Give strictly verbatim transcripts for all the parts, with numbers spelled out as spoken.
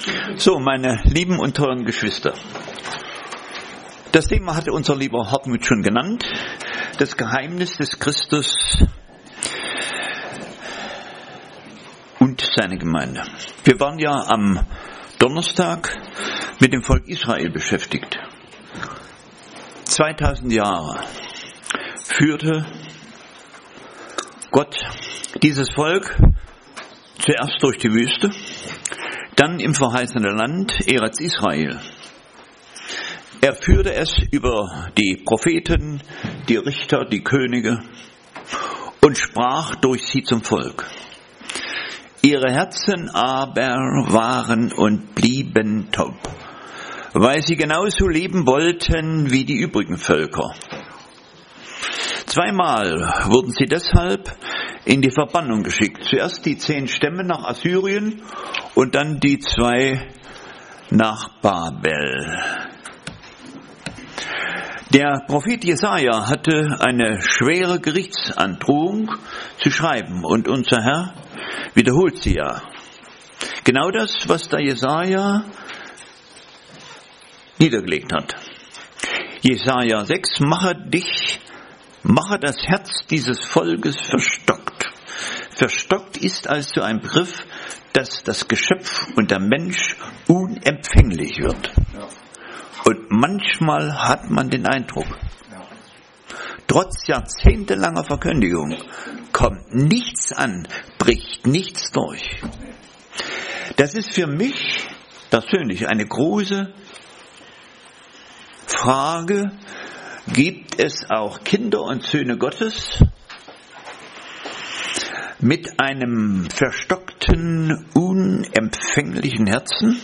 So, meine lieben und teuren Geschwister. Das Thema hatte unser lieber Hartmut schon genannt. Das Geheimnis des Christus und seine Gemeinde. Wir waren ja am Donnerstag mit dem Volk Israel beschäftigt. zweitausend Jahre führte Gott dieses Volk zuerst durch die Wüste, dann im verheißenen Land Eretz Israel. Er führte es über die Propheten, die Richter, die Könige und sprach durch sie zum Volk. Ihre Herzen aber waren und blieben taub, weil sie genauso leben wollten wie die übrigen Völker. Zweimal wurden sie deshalb in die Verbannung geschickt. Zuerst die zehn Stämme nach Assyrien und dann die zwei nach Babel. Der Prophet Jesaja hatte eine schwere Gerichtsandrohung zu schreiben und unser Herr wiederholt sie ja. Genau das, was der Jesaja niedergelegt hat. Jesaja sechs, mache dich, mache das Herz dieses Volkes verstockt. Verstockt ist also ein Begriff, dass das Geschöpf und der Mensch unempfänglich wird. Und manchmal hat man den Eindruck, trotz jahrzehntelanger Verkündigung kommt nichts an, bricht nichts durch. Das ist für mich persönlich eine große Frage. Gibt es auch Kinder und Söhne Gottes mit einem verstockten, unempfänglichen Herzen?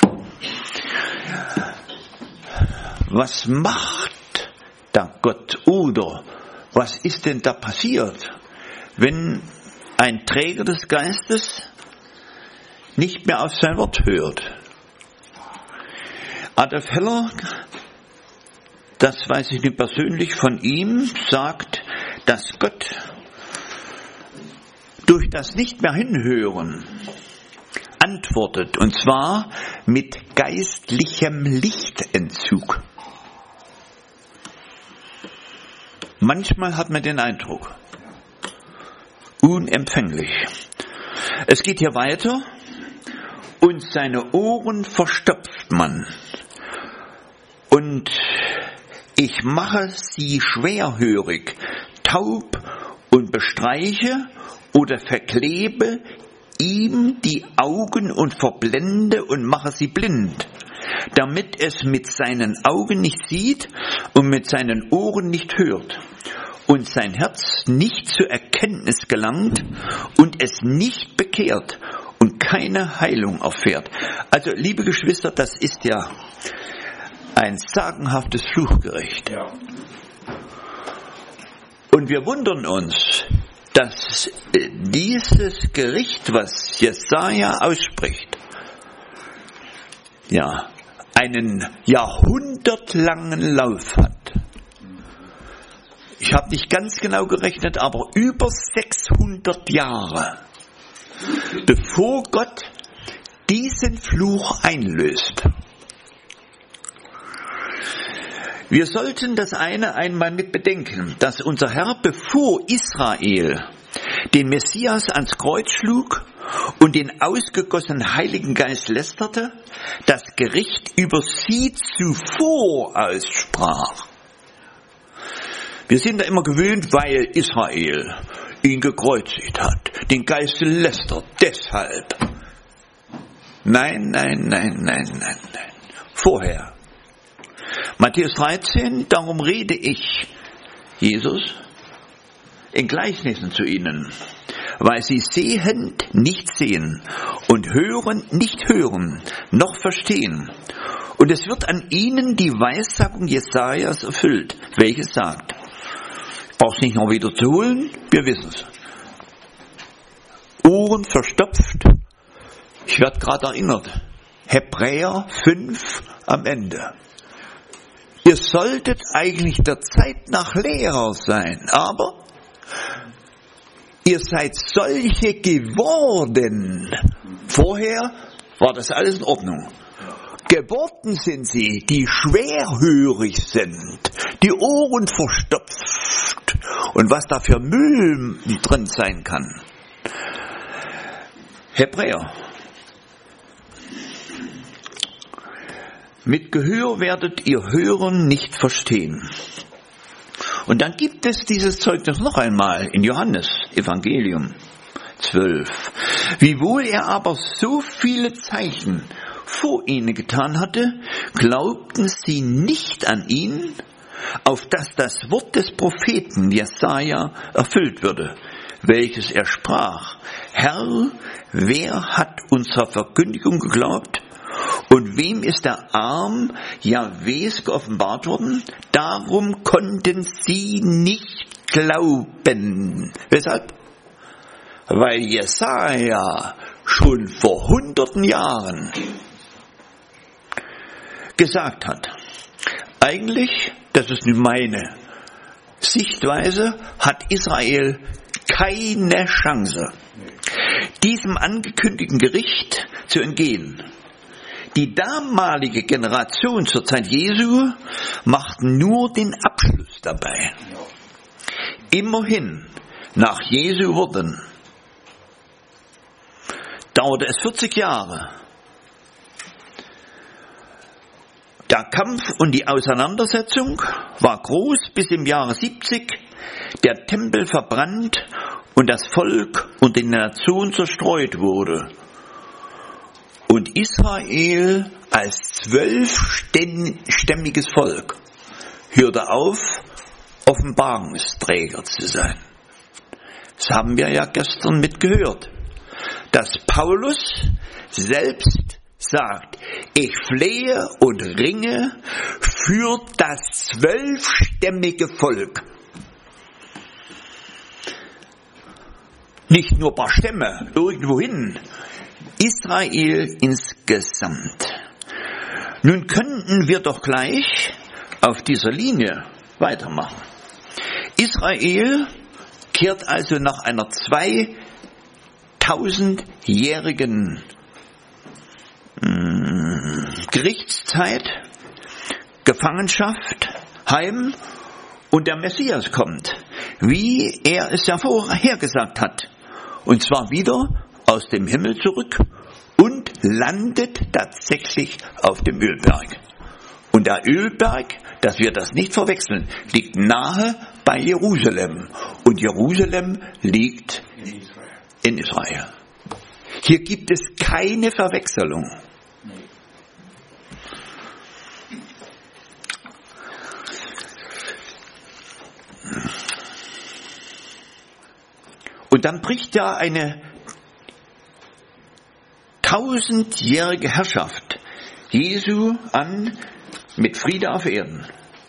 Was macht da Gott oder was ist denn da passiert, wenn ein Träger des Geistes nicht mehr auf sein Wort hört? Adolf Heller, das weiß ich nicht persönlich von ihm, sagt, dass Gott durch das nicht mehr hinhören antwortet, und zwar mit geistlichem Lichtentzug. Manchmal hat man den Eindruck, unempfänglich. Es geht hier weiter, und seine Ohren verstopft man. Und ich mache sie schwerhörig, taub und bestreiche oder verklebe ihm die Augen und verblende und mache sie blind, damit es mit seinen Augen nicht sieht und mit seinen Ohren nicht hört und sein Herz nicht zur Erkenntnis gelangt und es nicht bekehrt und keine Heilung erfährt. Also, liebe Geschwister, das ist ja ein sagenhaftes Fluchgericht. Ja. Und wir wundern uns, dass dieses Gericht, was Jesaja ausspricht, ja, einen jahrhundertlangen Lauf hat. Ich habe nicht ganz genau gerechnet, aber über sechshundert Jahre, bevor Gott diesen Fluch einlöst. Wir sollten das eine einmal mit bedenken, dass unser Herr, bevor Israel den Messias ans Kreuz schlug und den ausgegossenen Heiligen Geist lästerte, das Gericht über sie zuvor aussprach. Wir sind da immer gewöhnt, weil Israel ihn gekreuzigt hat, den Geist lästert, deshalb. Nein, nein, nein, nein, nein, nein. Vorher. Matthäus dreizehn, darum rede ich, Jesus, in Gleichnissen zu ihnen, weil sie sehend nicht sehen und hörend nicht hören, noch verstehen. Und es wird an ihnen die Weissagung Jesajas erfüllt, welches sagt, ich brauche es nicht noch wieder zu holen, wir wissen es. Ohren verstopft, ich werde gerade erinnert, Hebräer fünf am Ende. Ihr solltet eigentlich der Zeit nach Lehrer sein, aber ihr seid solche geworden. Vorher war das alles in Ordnung. Geworden sind sie, die schwerhörig sind, die Ohren verstopft und was da für Müll drin sein kann. Hebräer. Mit Gehör werdet ihr hören, nicht verstehen. Und dann gibt es dieses Zeugnis noch einmal in Johannes Evangelium zwölf. Wiewohl er aber so viele Zeichen vor ihnen getan hatte, glaubten sie nicht an ihn, auf dass das Wort des Propheten Jesaja erfüllt würde, welches er sprach: Herr, wer hat unserer Verkündigung geglaubt? Und wem ist der Arm Jahwes geoffenbart worden? Darum konnten sie nicht glauben. Weshalb? Weil Jesaja schon vor hunderten Jahren gesagt hat, eigentlich, das ist nun meine Sichtweise, hat Israel keine Chance, diesem angekündigten Gericht zu entgehen. Die damalige Generation zur Zeit Jesu macht nur den Abschluss dabei. Immerhin, nach Jesu Worten, dauerte es vierzig Jahre. Der Kampf und die Auseinandersetzung war groß bis im Jahre siebzig, der Tempel verbrannt und das Volk und die Nation zerstreut wurde. Und Israel als zwölfstämmiges Volk hörte auf, Offenbarungsträger zu sein. Das haben wir ja gestern mitgehört, dass Paulus selbst sagt, ich flehe und ringe für das zwölfstämmige Volk. Nicht nur ein paar Stämme irgendwohin, Israel insgesamt. Nun könnten wir doch gleich auf dieser Linie weitermachen. Israel kehrt also nach einer zweitausendjährigen Gerichtszeit, Gefangenschaft heim und der Messias kommt, wie er es ja vorhergesagt hat. Und zwar wieder aus dem Himmel zurück und landet tatsächlich auf dem Ölberg. Und der Ölberg, dass wir das nicht verwechseln, liegt nahe bei Jerusalem. Und Jerusalem liegt in Israel. Hier gibt es keine Verwechslung. Und dann bricht ja eine tausendjährige Herrschaft Jesu an mit Friede auf Erden.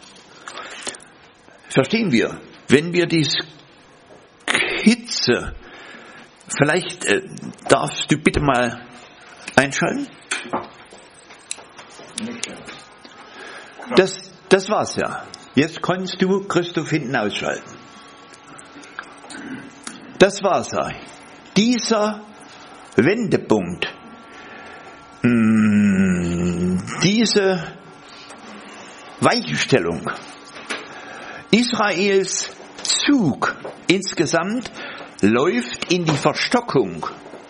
Verstehen wir, wenn wir die Skizze, vielleicht äh, darfst du bitte mal einschalten? Das, das war's ja. Jetzt kannst du Christoph hinten ausschalten. Das war's ja. Dieser Wendepunkt, mh, diese Weichenstellung, Israels Zug insgesamt läuft in die Verstockung.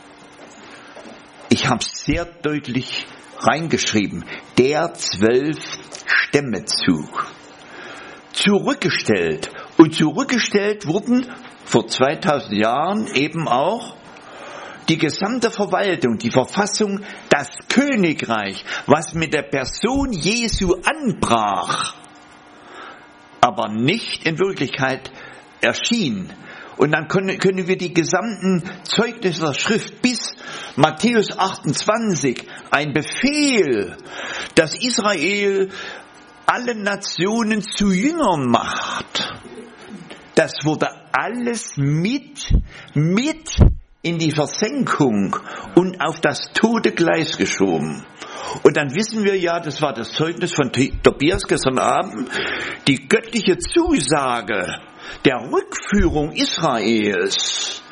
Ich habe es sehr deutlich reingeschrieben. Der Zwölf-Stämme-Zug. Zurückgestellt. Und zurückgestellt wurden vor zweitausend Jahren eben auch die gesamte Verwaltung, die Verfassung, das Königreich, was mit der Person Jesu anbrach, aber nicht in Wirklichkeit erschien. Und dann können, können wir die gesamten Zeugnisse der Schrift bis Matthäus achtundzwanzig, ein Befehl, dass Israel alle Nationen zu Jüngern macht. Das wurde alles mit, mit in die Versenkung und auf das tote Gleis geschoben. Und dann wissen wir ja, das war das Zeugnis von Tobias gestern Abend, die göttliche Zusage der Rückführung Israels,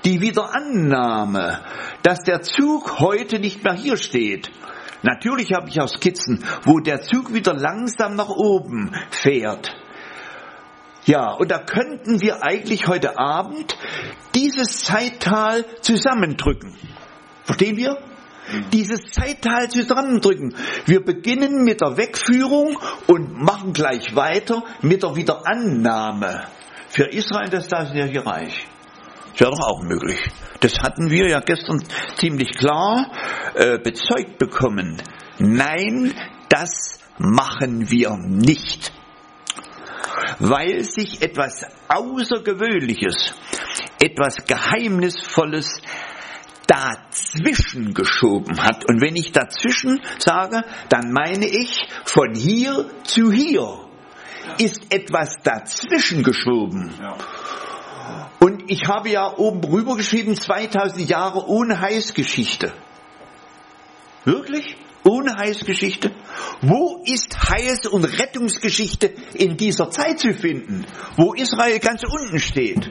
die Wiederannahme, dass der Zug heute nicht mehr hier steht. Natürlich habe ich auch Skizzen, wo der Zug wieder langsam nach oben fährt. Ja, und da könnten wir eigentlich heute Abend dieses Zeittal zusammendrücken. Verstehen wir? Dieses Zeittal zusammendrücken. Wir beginnen mit der Wegführung und machen gleich weiter mit der Wiederannahme. Für Israel das tausendjährige Reich. Das wäre doch auch möglich. Das hatten wir ja gestern ziemlich klar äh, bezeugt bekommen. Nein, das machen wir nicht. Weil sich etwas Außergewöhnliches, etwas Geheimnisvolles dazwischen geschoben hat. Und wenn ich dazwischen sage, dann meine ich von hier zu hier ist etwas dazwischen geschoben. Ja. Und ich habe ja oben rüber geschrieben, zweitausend Jahre ohne Heilsgeschichte. Wirklich? Ohne Heilsgeschichte? Wo ist Heils- und Rettungsgeschichte in dieser Zeit zu finden, wo Israel ganz unten steht?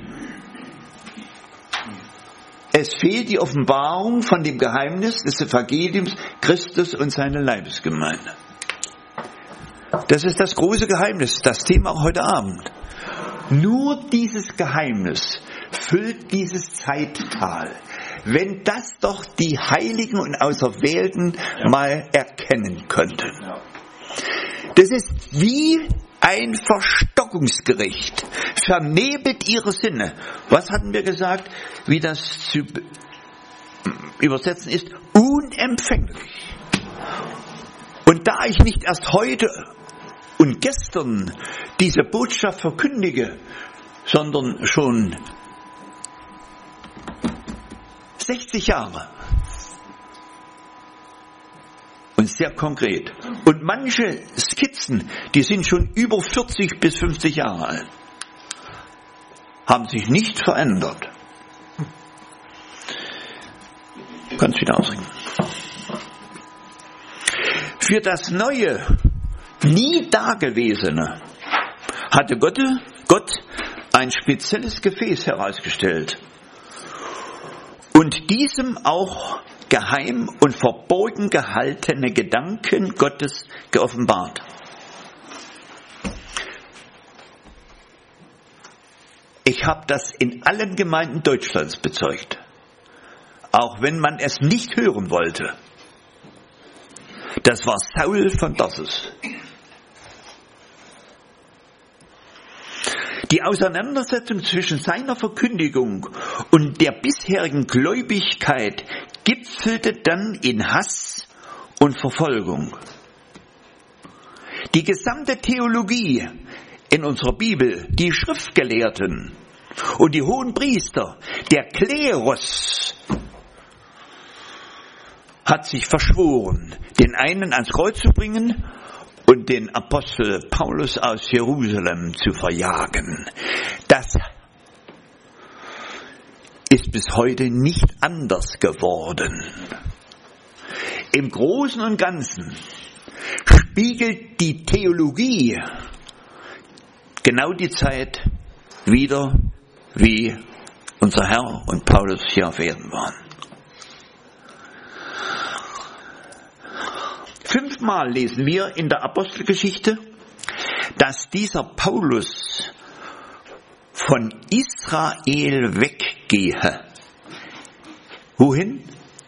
Es fehlt die Offenbarung von dem Geheimnis des Evangeliums Christus und seiner Leibesgemeinde. Das ist das große Geheimnis, das Thema auch heute Abend. Nur dieses Geheimnis füllt dieses Zeittal. Wenn das doch die Heiligen und Auserwählten ja. mal erkennen könnten. Ja. Das ist wie ein Verstockungsgericht. Vernebelt ihre Sinne. Was hatten wir gesagt? Wie das zu übersetzen ist? Unempfänglich. Und da ich nicht erst heute und gestern diese Botschaft verkündige, sondern schon sechzig Jahre. Und sehr konkret. Und manche Skizzen, die sind schon über vierzig bis fünfzig Jahre alt, haben sich nicht verändert. Du kannst wieder ausreden. Für das Neue, nie Dagewesene, hatte Gott, Gott ein spezielles Gefäß herausgestellt und diesem auch geheim und verborgen gehaltene Gedanken Gottes geoffenbart. Ich habe das in allen Gemeinden Deutschlands bezeugt, auch wenn man es nicht hören wollte. Das war Saul von Tarsus. Die Auseinandersetzung zwischen seiner Verkündigung und der bisherigen Gläubigkeit gipfelte dann in Hass und Verfolgung. Die gesamte Theologie in unserer Bibel, die Schriftgelehrten und die hohen Priester, der Klerus, hat sich verschworen, den einen ans Kreuz zu bringen und den Apostel Paulus aus Jerusalem zu verjagen. Das ist bis heute nicht anders geworden. Im Großen und Ganzen spiegelt die Theologie genau die Zeit wider, wie unser Herr und Paulus hier auf Erden waren. Fünfmal lesen wir in der Apostelgeschichte, dass dieser Paulus von Israel weggehe. Wohin?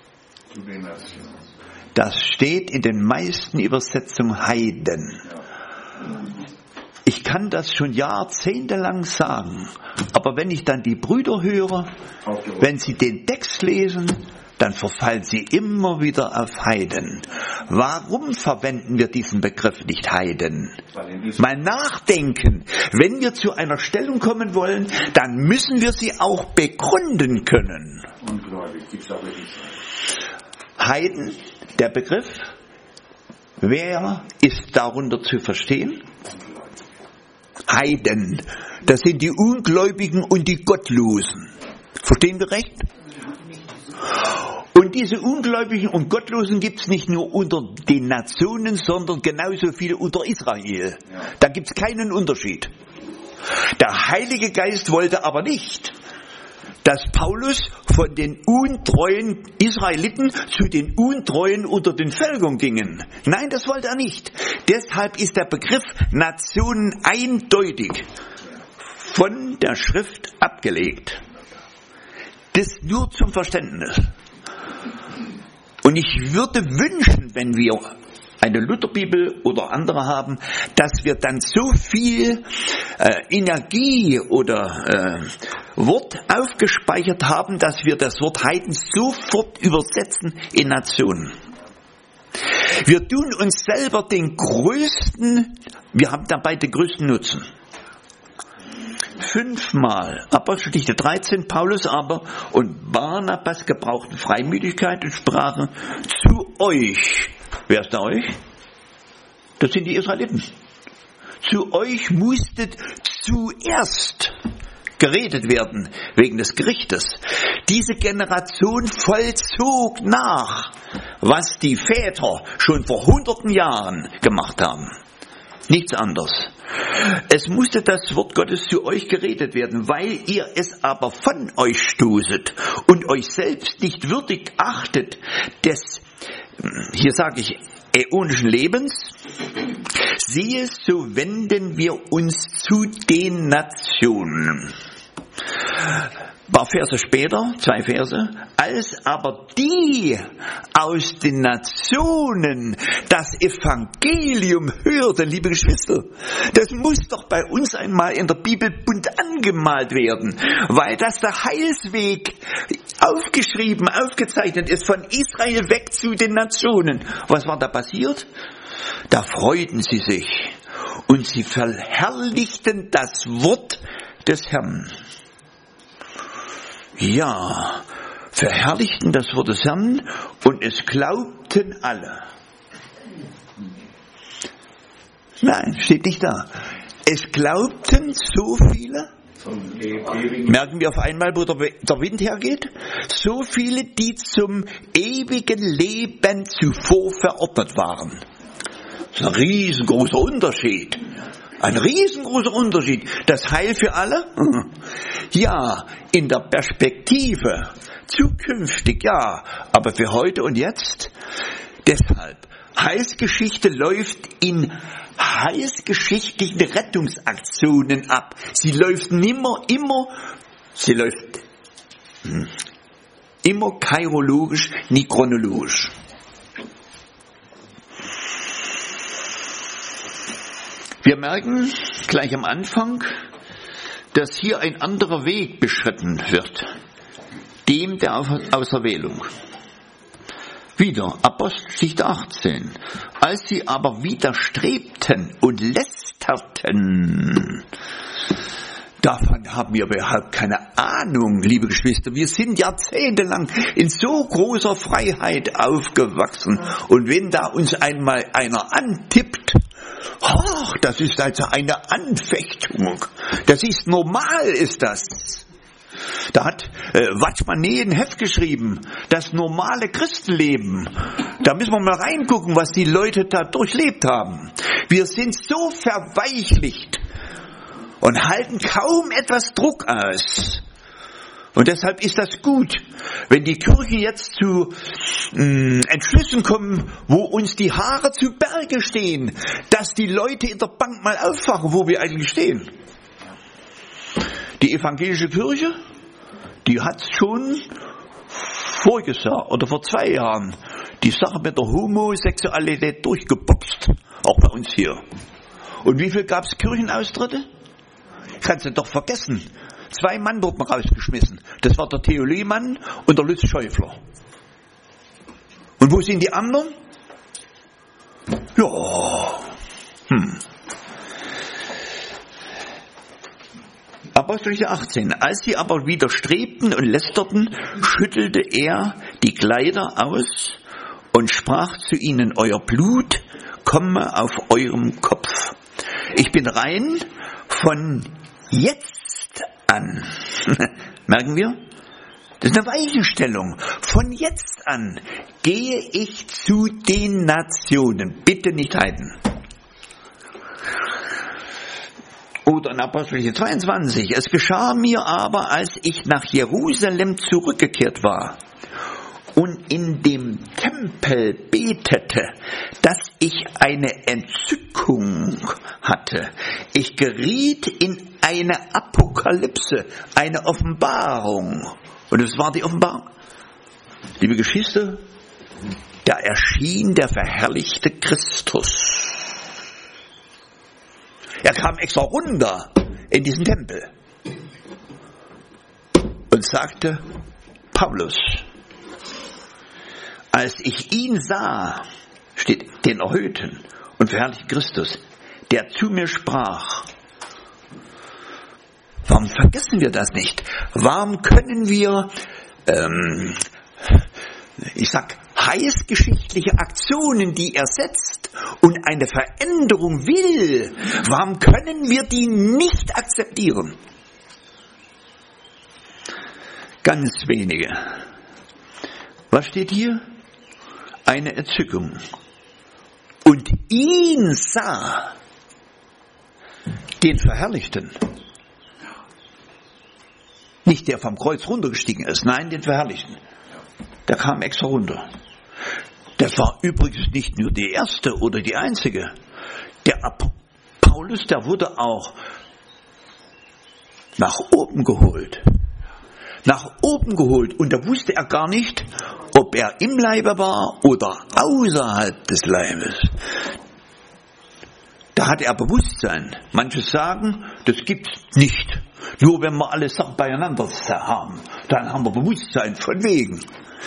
Das steht in den meisten Übersetzungen Heiden. Ich kann das schon jahrzehntelang sagen, aber wenn ich dann die Brüder höre, wenn sie den Text lesen, dann verfallen sie immer wieder auf Heiden. Warum verwenden wir diesen Begriff nicht Heiden? Mal nachdenken. Wenn wir zu einer Stellung kommen wollen, dann müssen wir sie auch begründen können. Heiden, der Begriff, wer ist darunter zu verstehen? Heiden, das sind die Ungläubigen und die Gottlosen. Verstehen wir recht? Und diese Ungläubigen und Gottlosen gibt es nicht nur unter den Nationen, sondern genauso viele unter Israel. Da gibt es keinen Unterschied. Der Heilige Geist wollte aber nicht, dass Paulus von den untreuen Israeliten zu den untreuen unter den Völkern gingen. Nein, das wollte er nicht. Deshalb ist der Begriff Nationen eindeutig von der Schrift abgelegt. Das nur zum Verständnis. Und ich würde wünschen, wenn wir eine Lutherbibel oder andere haben, dass wir dann so viel äh, Energie oder äh, Wort aufgespeichert haben, dass wir das Wort Heiden sofort übersetzen in Nationen. Wir tun uns selber den größten, wir haben dabei den größten Nutzen. Fünfmal, Apostelgeschichte dreizehn, Paulus aber und Barnabas gebrauchten Freimütigkeit und sprachen zu euch. Wer ist da euch? Das sind die Israeliten. Zu euch musstet zuerst geredet werden wegen des Gerichtes. Diese Generation vollzog nach, was die Väter schon vor hunderten Jahren gemacht haben. Nichts anderes. Es musste das Wort Gottes zu euch geredet werden, weil ihr es aber von euch stoßet und euch selbst nicht würdig achtet des, hier sage ich, äonischen Lebens. Siehe, so wenden wir uns zu den Nationen. Ein paar Verse später, zwei Verse, als aber die aus den Nationen das Evangelium hörten, liebe Geschwister, das muss doch bei uns einmal in der Bibel bunt angemalt werden, weil das der Heilsweg aufgeschrieben, aufgezeichnet ist, von Israel weg zu den Nationen. Was war da passiert? Da freuten sie sich und sie verherrlichten das Wort des Herrn. Ja, verherrlichten das Wort des Herrn und es glaubten alle. Nein, steht nicht da. Es glaubten so viele. Merken wir auf einmal, wo der Wind hergeht? So viele, die zum ewigen Leben zuvor verordnet waren. Das ist ein riesengroßer Unterschied. Ein riesengroßer Unterschied. Das Heil für alle? Ja, in der Perspektive. Zukünftig, ja. Aber für heute und jetzt? Deshalb, Heilsgeschichte läuft in heilsgeschichtlichen Rettungsaktionen ab. Sie läuft nimmer, immer, sie läuft hm, immer kairologisch, nie chronologisch. Wir merken gleich am Anfang, dass hier ein anderer Weg beschritten wird, dem der Auserwählung. Wieder, Apostelgeschichte achtzehn. Als sie aber widerstrebten und lästerten, davon haben wir überhaupt keine Ahnung, liebe Geschwister. Wir sind jahrzehntelang in so großer Freiheit aufgewachsen. Und wenn da uns einmal einer antippt, ach, das ist also eine Anfechtung. Das ist normal, ist das. Da hat äh, Watschmann ein Heft geschrieben, das normale Christenleben. Da müssen wir mal reingucken, was die Leute da durchlebt haben. Wir sind so verweichlicht und halten kaum etwas Druck aus. Und deshalb ist das gut, wenn die Kirchen jetzt zu mh, Entschlüssen kommen, wo uns die Haare zu Berge stehen, dass die Leute in der Bank mal aufwachen, wo wir eigentlich stehen. Die evangelische Kirche, die hat schon voriges Jahr oder vor zwei Jahren die Sache mit der Homosexualität durchgeboxt, auch bei uns hier. Und wie viel gab es Kirchenaustritte? Kannst du doch vergessen. Zwei Mann wurden rausgeschmissen. Das war der Theo Lehmann und der Lutz Schäufler. Und wo sind die anderen? Ja, hm. Apostelgeschichte achtzehn. Als sie aber widerstrebten und lästerten, schüttelte er die Kleider aus und sprach zu ihnen, euer Blut komme auf eurem Kopf. Ich bin rein von jetzt an. Merken wir? Das ist eine Weichenstellung. Von jetzt an gehe ich zu den Nationen. Bitte nicht Heiden. Oder Oder in Apostelgeschichte zweiundzwanzig. Es geschah mir aber, als ich nach Jerusalem zurückgekehrt war und in dem Tempel betete, dass ich eine Entzückung hatte. Ich geriet in eine Apokalypse, eine Offenbarung. Und es war die Offenbarung. Liebe Geschwister, da erschien der verherrlichte Christus. Er kam extra runter in diesen Tempel und sagte, Paulus, als ich ihn sah, steht den erhöhten und verherrlichten Christus, der zu mir sprach, warum vergessen wir das nicht? Warum können wir, ähm, ich sag, heißgeschichtliche Aktionen, die er setzt und eine Veränderung will, warum können wir die nicht akzeptieren? Ganz wenige. Was steht hier? Eine Entzückung. Und ihn sah, den Verherrlichten. Nicht der vom Kreuz runtergestiegen ist, nein, den Verherrlichten. Der kam extra runter. Das war übrigens nicht nur die erste oder die einzige. Der Paulus, der wurde auch nach oben geholt. Nach oben geholt. Und da wusste er gar nicht, ob er im Leibe war oder außerhalb des Leibes. Da hatte er Bewusstsein. Manche sagen, das gibt's nicht. Nur wenn wir alle Sachen beieinander haben, dann haben wir Bewusstsein von wegen.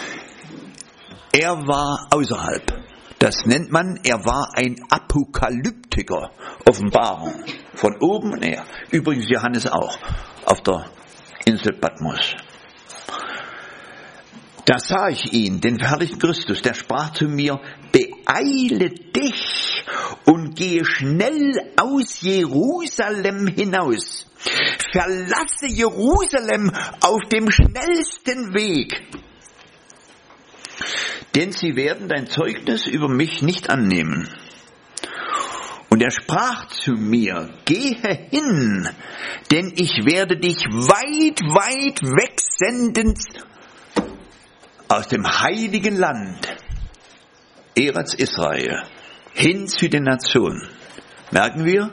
Er war außerhalb. Das nennt man, er war ein Apokalyptiker. Offenbarung. Von oben her. Übrigens Johannes auch. Auf der Insel Patmos. Da sah ich ihn, den verherrlichten Christus, der sprach zu mir, beeile dich und gehe schnell aus Jerusalem hinaus. Verlasse Jerusalem auf dem schnellsten Weg. Denn sie werden dein Zeugnis über mich nicht annehmen. Und er sprach zu mir, gehe hin, denn ich werde dich weit, weit wegsenden aus dem heiligen Land, Eretz Israel, hin zu den Nationen. Merken wir,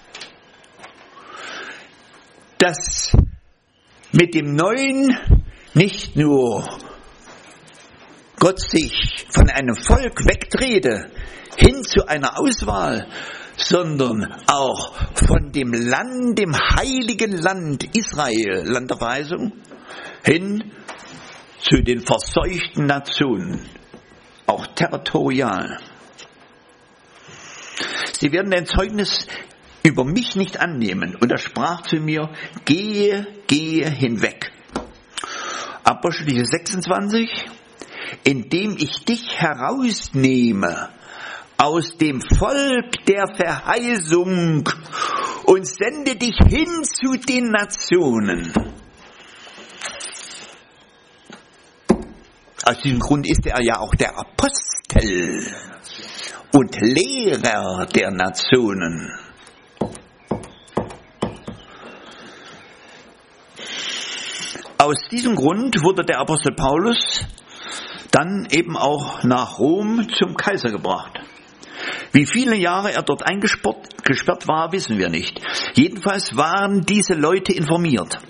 dass mit dem Neuen nicht nur Gott sich von einem Volk wegdrehte, hin zu einer Auswahl, sondern auch von dem Land, dem heiligen Land Israel, Land der Verheißung, hin zu den verseuchten Nationen, auch territorial. Sie werden dein Zeugnis über mich nicht annehmen. Und er sprach zu mir, gehe, gehe hinweg. Apostelgeschichte sechsundzwanzig, indem ich dich herausnehme aus dem Volk der Verheißung und sende dich hin zu den Nationen. Aus diesem Grund ist er ja auch der Apostel und Lehrer der Nationen. Aus diesem Grund wurde der Apostel Paulus dann eben auch nach Rom zum Kaiser gebracht. Wie viele Jahre er dort eingesperrt war, wissen wir nicht. Jedenfalls waren diese Leute informiert,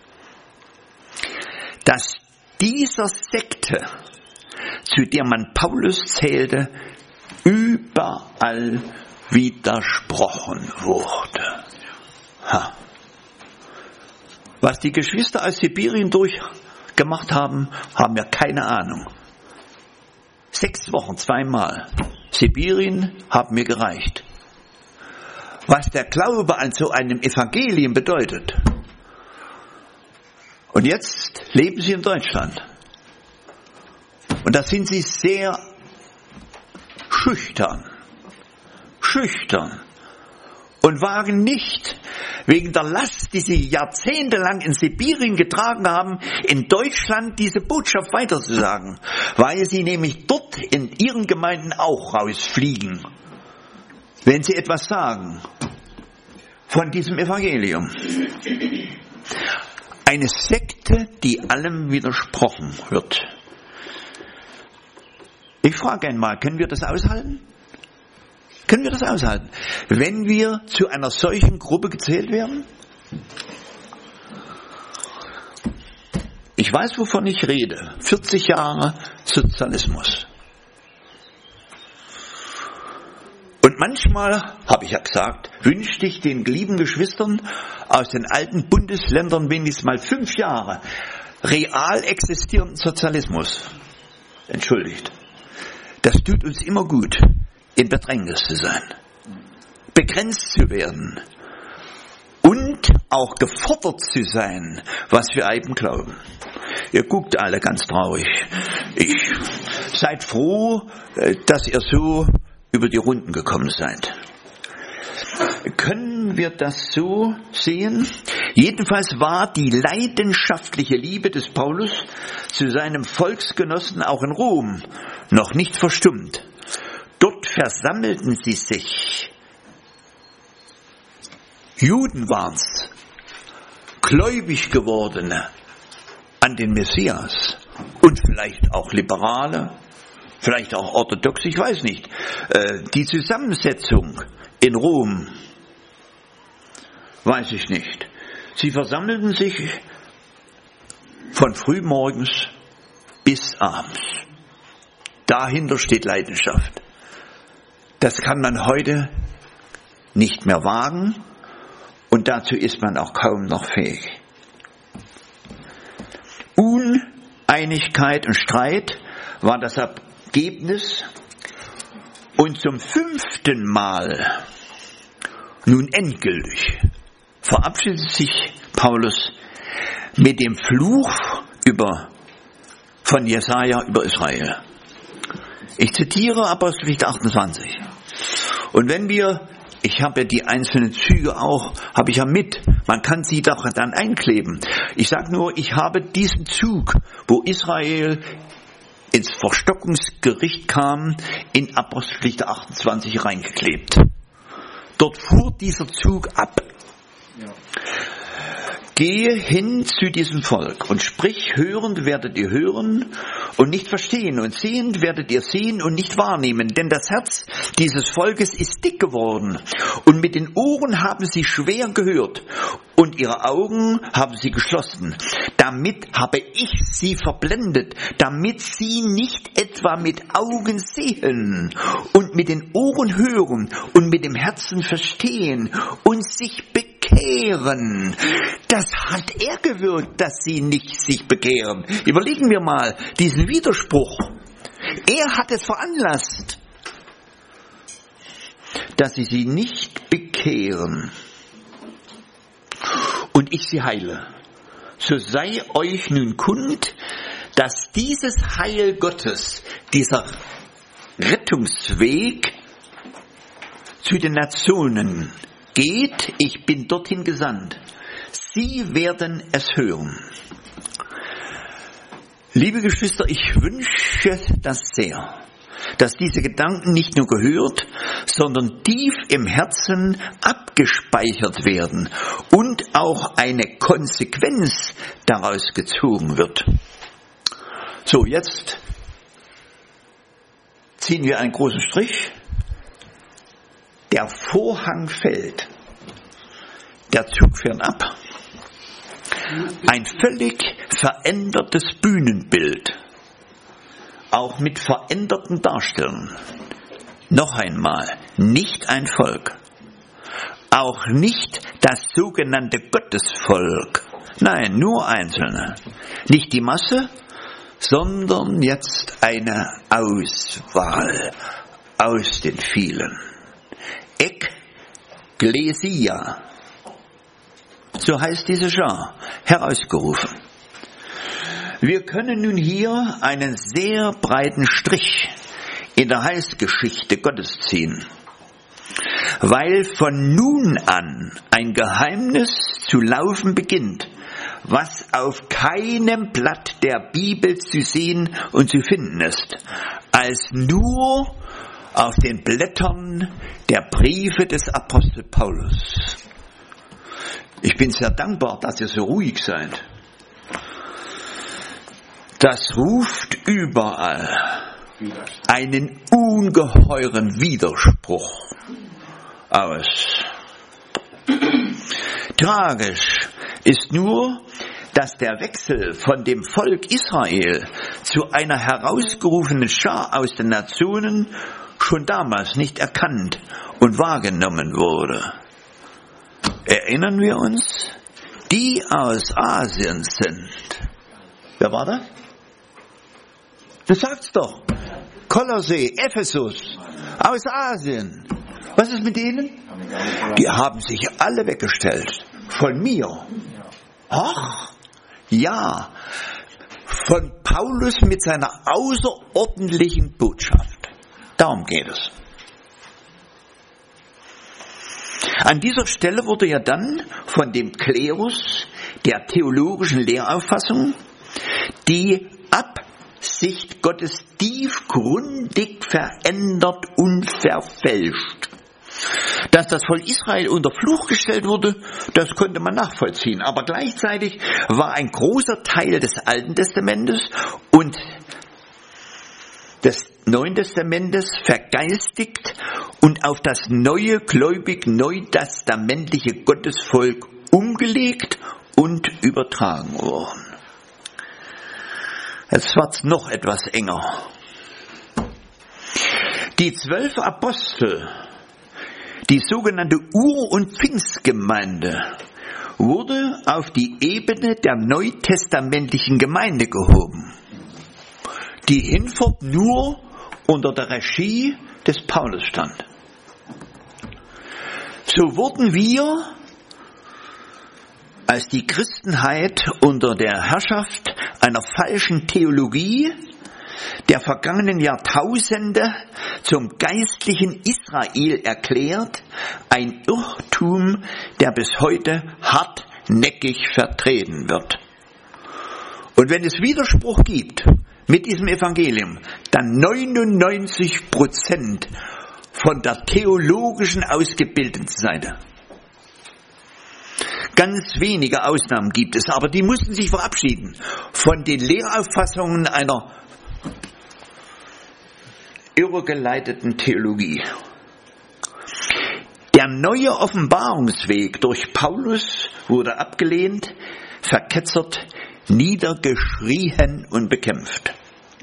dass dieser Sekte, zu der man Paulus zählte, überall widersprochen wurde. Ha. Was die Geschwister aus Sibirien durchgemacht haben, haben wir keine Ahnung. Sechs Wochen, zweimal. Sibirien haben mir gereicht. Was der Glaube an so einem Evangelium bedeutet. Und jetzt leben sie in Deutschland. Und da sind sie sehr schüchtern. Schüchtern. Und wagen nicht, wegen der Last, die sie jahrzehntelang in Sibirien getragen haben, in Deutschland diese Botschaft weiterzusagen, weil sie nämlich dort in ihren Gemeinden auch rausfliegen, wenn sie etwas sagen. von diesem Evangelium. Eine Sekte, die allem widersprochen wird. Ich frage einmal, können wir das aushalten? Können wir das aushalten, wenn wir zu einer solchen Gruppe gezählt werden? Ich weiß, wovon ich rede. vierzig Jahre Sozialismus. Und manchmal, habe ich ja gesagt, wünschte ich den lieben Geschwistern aus den alten Bundesländern wenigstens mal fünf Jahre real existierenden Sozialismus. Entschuldigt. Das tut uns immer gut, in Bedrängnis zu sein, begrenzt zu werden und auch gefordert zu sein, was wir eben glauben. Ihr guckt alle ganz traurig. Ich seid froh, dass ihr so über die Runden gekommen seid. Können wir das so sehen? Jedenfalls war die leidenschaftliche Liebe des Paulus zu seinem Volksgenossen auch in Rom noch nicht verstummt. Dort versammelten sie sich. Juden waren's, gläubig gewordene an den Messias und vielleicht auch Liberale, vielleicht auch orthodox, ich weiß nicht. Die Zusammensetzung in Rom, weiß ich nicht. Sie versammelten sich von frühmorgens bis abends. Dahinter steht Leidenschaft. Das kann man heute nicht mehr wagen und dazu ist man auch kaum noch fähig. Uneinigkeit und Streit war das Ergebnis und zum fünften Mal, nun endgültig, verabschiedet sich Paulus mit dem Fluch über, von Jesaja über Israel. Ich zitiere Apostelgeschichte achtundzwanzig. Und wenn wir, ich habe ja die einzelnen Züge auch, habe ich ja mit, man kann sie doch dann einkleben. Ich sage nur, ich habe diesen Zug, wo Israel ins Verstockungsgericht kam, in Apostelgeschichte achtundzwanzig reingeklebt. Dort fuhr dieser Zug ab. Ja. Gehe hin zu diesem Volk und sprich, hörend werdet ihr hören und nicht verstehen und sehend werdet ihr sehen und nicht wahrnehmen, denn das Herz dieses Volkes ist dick geworden und mit den Ohren haben sie schwer gehört und ihre Augen haben sie geschlossen. Damit habe ich sie verblendet, damit sie nicht etwa mit Augen sehen und mit den Ohren hören und mit dem Herzen verstehen und sich bekehren. Das hat er gewirkt, dass sie nicht sich bekehren. Überlegen wir mal diesen Widerspruch. Er hat es veranlasst, dass sie sie nicht bekehren und ich sie heile. So sei euch nun kund, dass dieses Heil Gottes, dieser Rettungsweg zu den Nationen geht, ich bin dorthin gesandt. Sie werden es hören. Liebe Geschwister, ich wünsche das sehr, dass diese Gedanken nicht nur gehört, sondern tief im Herzen abgespeichert werden und auch eine Konsequenz daraus gezogen wird. So, jetzt ziehen wir einen großen Strich. Der Vorhang fällt. Der Zug fährt ab. Ein völlig verändertes Bühnenbild. Auch mit veränderten Darstellungen. Noch einmal, nicht ein Volk. Auch nicht das sogenannte Gottesvolk. Nein, nur Einzelne. Nicht die Masse, sondern jetzt eine Auswahl aus den vielen. Ekklesia, so heißt diese Schar, herausgerufen. Wir können nun hier einen sehr breiten Strich in der Heilsgeschichte Gottes ziehen, weil von nun an ein Geheimnis zu laufen beginnt, was auf keinem Blatt der Bibel zu sehen und zu finden ist, als nur auf den Blättern der Briefe des Apostel Paulus. Ich bin sehr dankbar, dass ihr so ruhig seid. Das ruft überall einen ungeheuren Widerspruch aus. Tragisch ist nur, dass der Wechsel von dem Volk Israel zu einer herausgerufenen Schar aus den Nationen schon damals nicht erkannt und wahrgenommen wurde. Erinnern wir uns? Die aus Asien sind. Wer war das? Du sagst doch. Kolossee, Ephesus, aus Asien. Was ist mit denen? Die haben sich alle weggestellt. Von mir. Ach, ja. Von Paulus mit seiner außerordentlichen Botschaft. Darum geht es. An dieser Stelle wurde ja dann von dem Klerus der theologischen Lehrauffassung die Absicht Gottes tiefgründig verändert und verfälscht. Dass das Volk Israel unter Fluch gestellt wurde, das konnte man nachvollziehen. Aber gleichzeitig war ein großer Teil des Alten Testamentes und des Neuen Testamentes vergeistigt und auf das neue, gläubig neutestamentliche Gottesvolk umgelegt und übertragen worden. Jetzt wird's noch etwas enger. Die zwölf Apostel, die sogenannte Ur- und Pfingstgemeinde, wurde auf die Ebene der neutestamentlichen Gemeinde gehoben, die hinfort nur unter der Regie des Paulus stand. So wurden wir als die Christenheit unter der Herrschaft einer falschen Theologie der vergangenen Jahrtausende zum geistlichen Israel erklärt, ein Irrtum, der bis heute hartnäckig vertreten wird. Und wenn es Widerspruch gibt mit diesem Evangelium, dann neunundneunzig Prozent von der theologischen ausgebildeten Seite. Ganz wenige Ausnahmen gibt es, aber die mussten sich verabschieden von den Lehrauffassungen einer irregeleiteten Theologie. Der neue Offenbarungsweg durch Paulus wurde abgelehnt, verketzert, niedergeschrien und bekämpft.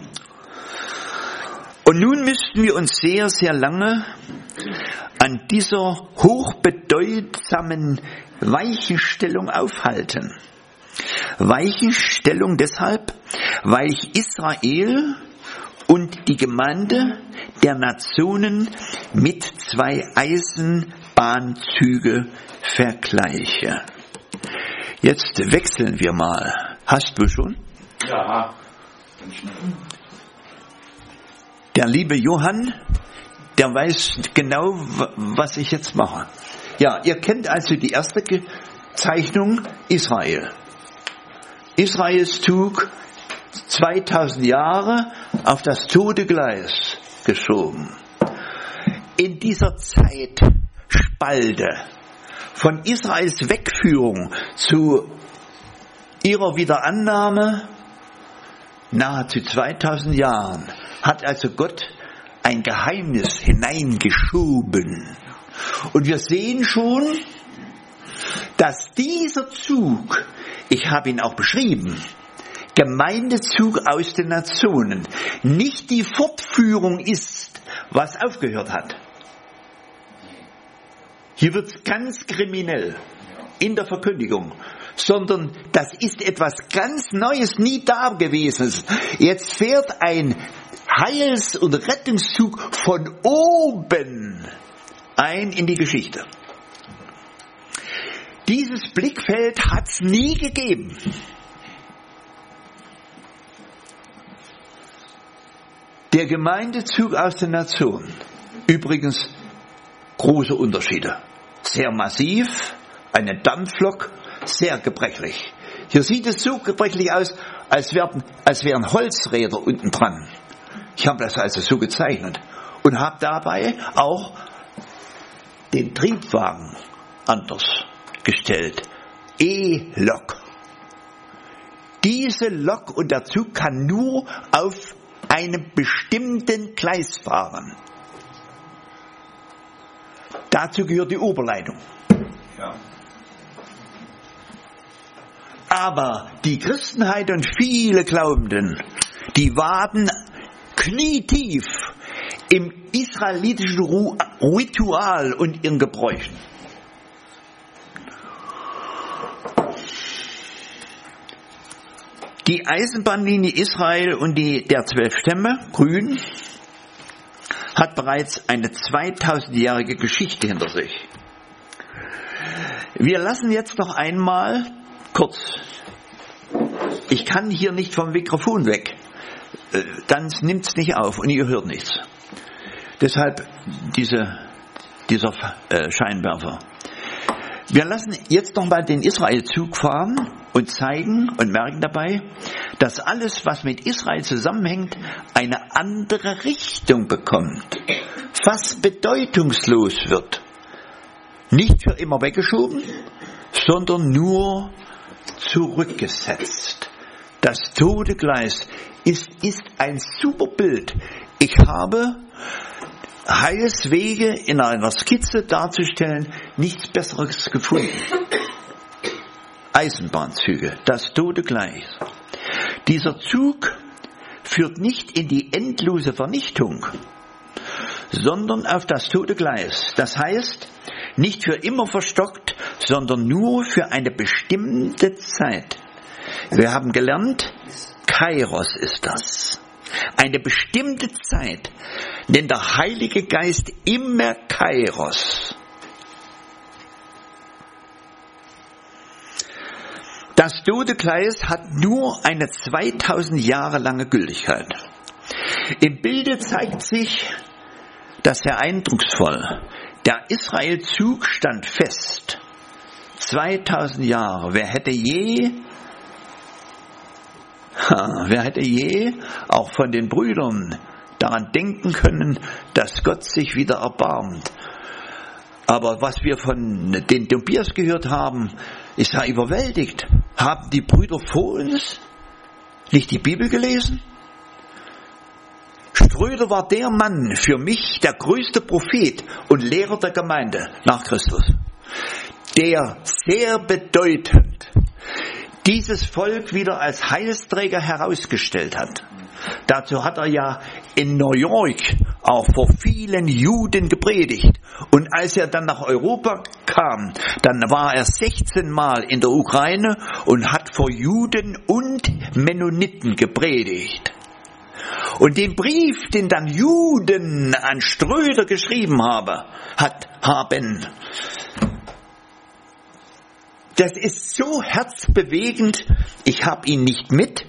Und nun müssten wir uns sehr, sehr lange an dieser hochbedeutsamen Weichenstellung aufhalten. Weichenstellung deshalb, weil ich Israel und die Gemeinde der Nationen mit zwei Eisenbahnzüge vergleiche. Jetzt wechseln wir mal. Hast du schon? Ja. Der liebe Johann, der weiß genau, was ich jetzt mache. Ja, ihr kennt also die erste Zeichnung Israel. Israels Zug zweitausend Jahre auf das tote Gleis geschoben. In dieser Zeitspalte von Israels Wegführung zu ihrer Wiederannahme, nahezu zweitausend Jahren, hat also Gott ein Geheimnis hineingeschoben. Und wir sehen schon, dass dieser Zug, ich habe ihn auch beschrieben, Gemeindezug aus den Nationen, nicht die Fortführung ist, was aufgehört hat. Hier wird es ganz kriminell in der Verkündigung, sondern das ist etwas ganz Neues, nie da gewesen. Jetzt fährt ein Heils- und Rettungszug von oben ein in die Geschichte. Dieses Blickfeld hat es nie gegeben. Der Gemeindezug aus den Nationen, übrigens große Unterschiede. Sehr massiv, eine Dampflok, sehr gebrechlich. Hier sieht es so gebrechlich aus, als wären, als wären Holzräder unten dran. Ich habe das also so gezeichnet und habe dabei auch den Triebwagen anders gestellt. E-Lok. Diese Lok und der Zug kann nur auf einem bestimmten Gleis fahren. Dazu gehört die Oberleitung. Ja. Aber die Christenheit und viele Glaubenden, die waden knietief im israelitischen Ritual und ihren Gebräuchen. Die Eisenbahnlinie Israel und die der zwölf Stämme, grün, hat bereits eine zweitausendjährige Geschichte hinter sich. Wir lassen jetzt noch einmal kurz, ich kann hier nicht vom Mikrofon weg, dann nimmt es nicht auf und ihr hört nichts. Deshalb diese, dieser äh, Scheinwerfer. Wir lassen jetzt noch mal den Israel-Zug fahren und zeigen und merken dabei, dass alles, was mit Israel zusammenhängt, eine andere Richtung bekommt, fast bedeutungslos wird. Nicht für immer weggeschoben, sondern nur zurückgesetzt. Das Todegleis ist, ist ein super Bild. Ich habe Heilswege in einer Skizze darzustellen, nichts Besseres gefunden. Eisenbahnzüge, das Todegleis. Dieser Zug führt nicht in die endlose Vernichtung, sondern auf das Todegleis. Das heißt, nicht für immer verstockt, sondern nur für eine bestimmte Zeit. Wir haben gelernt, Kairos ist das. Eine bestimmte Zeit nennt der Heilige Geist immer Kairos. Das Todegleis hat nur eine zweitausend Jahre lange Gültigkeit. Im Bilde zeigt sich das sehr eindrucksvoll. Der Israelzug stand fest. zweitausend Jahre. Wer hätte je, wer hätte je auch von den Brüdern daran denken können, dass Gott sich wieder erbarmt. Aber was wir von den Tobias gehört haben, ist ja überwältigt. Haben die Brüder vor uns nicht die Bibel gelesen? Ströder war der Mann, für mich der größte Prophet und Lehrer der Gemeinde nach Christus, der sehr bedeutend dieses Volk wieder als Heilsträger herausgestellt hat. Dazu hat er ja in New York auch vor vielen Juden gepredigt. Und als er dann nach Europa kam, dann war er sechzehn Mal in der Ukraine und hat vor Juden und Mennoniten gepredigt. Und den Brief, den dann Juden an Ströder geschrieben habe, hat, haben, das ist so herzbewegend, ich habe ihn nicht mit.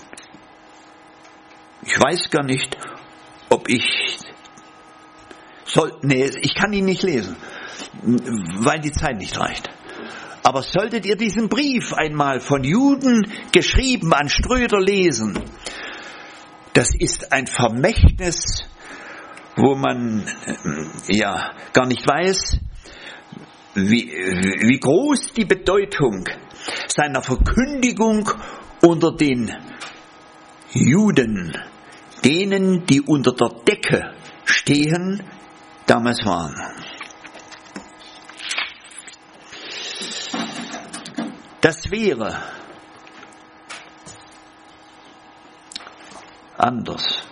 Ich weiß gar nicht, ob ich soll, nee, ich kann ihn nicht lesen, weil die Zeit nicht reicht. Aber solltet ihr diesen Brief einmal von Juden geschrieben an Ströder lesen, das ist ein Vermächtnis, wo man ja gar nicht weiß, wie, wie groß die Bedeutung seiner Verkündigung unter den Juden, denen, die unter der Decke stehen, damals waren. Das wäre anders.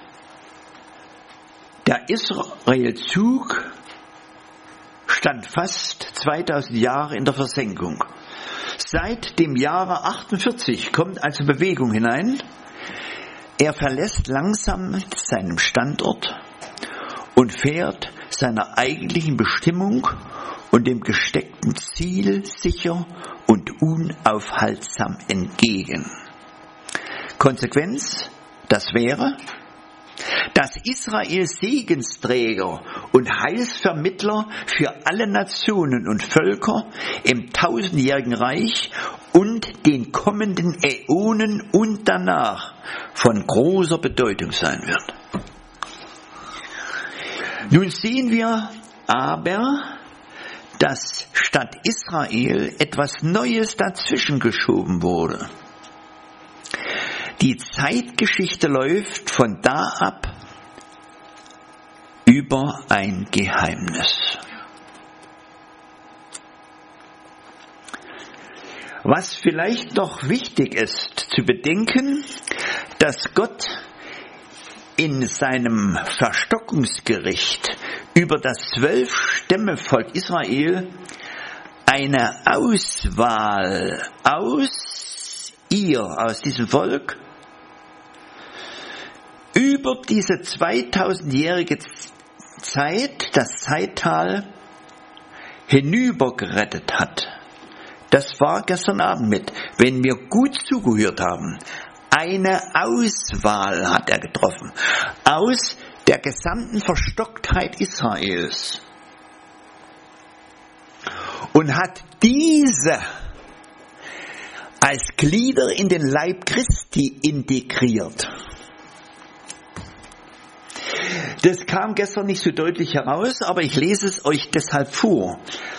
Der Israelzug stand fast zweitausend Jahre in der Versenkung. Seit dem Jahre achtundvierzig kommt also Bewegung hinein. Er verlässt langsam seinen Standort und fährt seiner eigentlichen Bestimmung und dem gesteckten Ziel sicher und unaufhaltsam entgegen. Konsequenz, das wäre, dass Israel Segensträger und Heilsvermittler für alle Nationen und Völker im tausendjährigen Reich und den kommenden Äonen und danach von großer Bedeutung sein wird. Nun sehen wir aber, dass statt Israel etwas Neues dazwischen geschoben wurde. Die Zeitgeschichte läuft von da ab über ein Geheimnis. Was vielleicht noch wichtig ist zu bedenken, dass Gott in seinem Verstockungsgericht über das Zwölf-Stämme-Volk Israel eine Auswahl aus ihr, aus diesem Volk, über diese zweitausendjährige Zeit, das Zeittal, hinübergerettet hat. Das war gestern Abend mit, wenn wir gut zugehört haben. Eine Auswahl hat er getroffen aus der gesamten Verstocktheit Israels und hat diese als Glieder in den Leib Christi integriert. Das kam gestern nicht so deutlich heraus, aber ich lese es euch deshalb vor.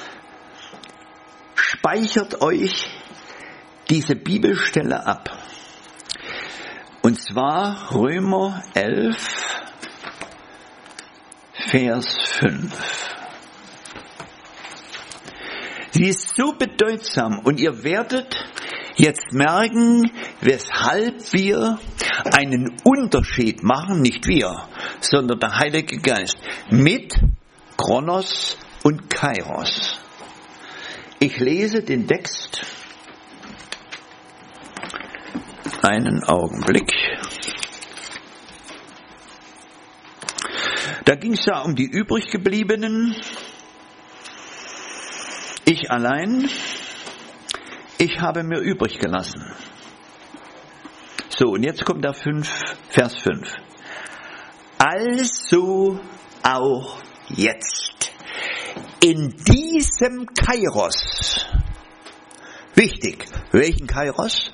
Speichert euch diese Bibelstelle ab. Und zwar Römer elf, Vers fünf. Sie ist so bedeutsam und ihr werdet jetzt merken, weshalb wir einen Unterschied machen, nicht wir, sondern der Heilige Geist, mit Chronos und Kairos. Ich lese den Text. Einen Augenblick. Da ging es ja um die übriggebliebenen. Ich allein, ich habe mir übrig gelassen. So, und jetzt kommt der fünf, Vers fünf. Also auch jetzt. In diesem Kairos. Wichtig. Welchen Kairos?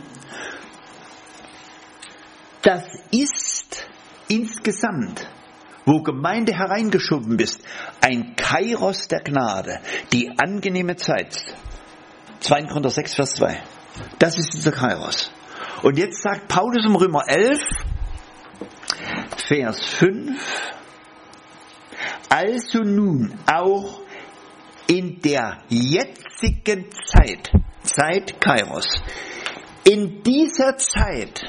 Das ist insgesamt, wo Gemeinde hereingeschoben bist, ein Kairos der Gnade, die angenehme Zeit. zweiter Korinther sechs, Vers zwei. Das ist dieser Kairos. Und jetzt sagt Paulus im Römer elf, Vers fünf, also nun auch in der jetzigen Zeit, Zeit Kairos, in dieser Zeit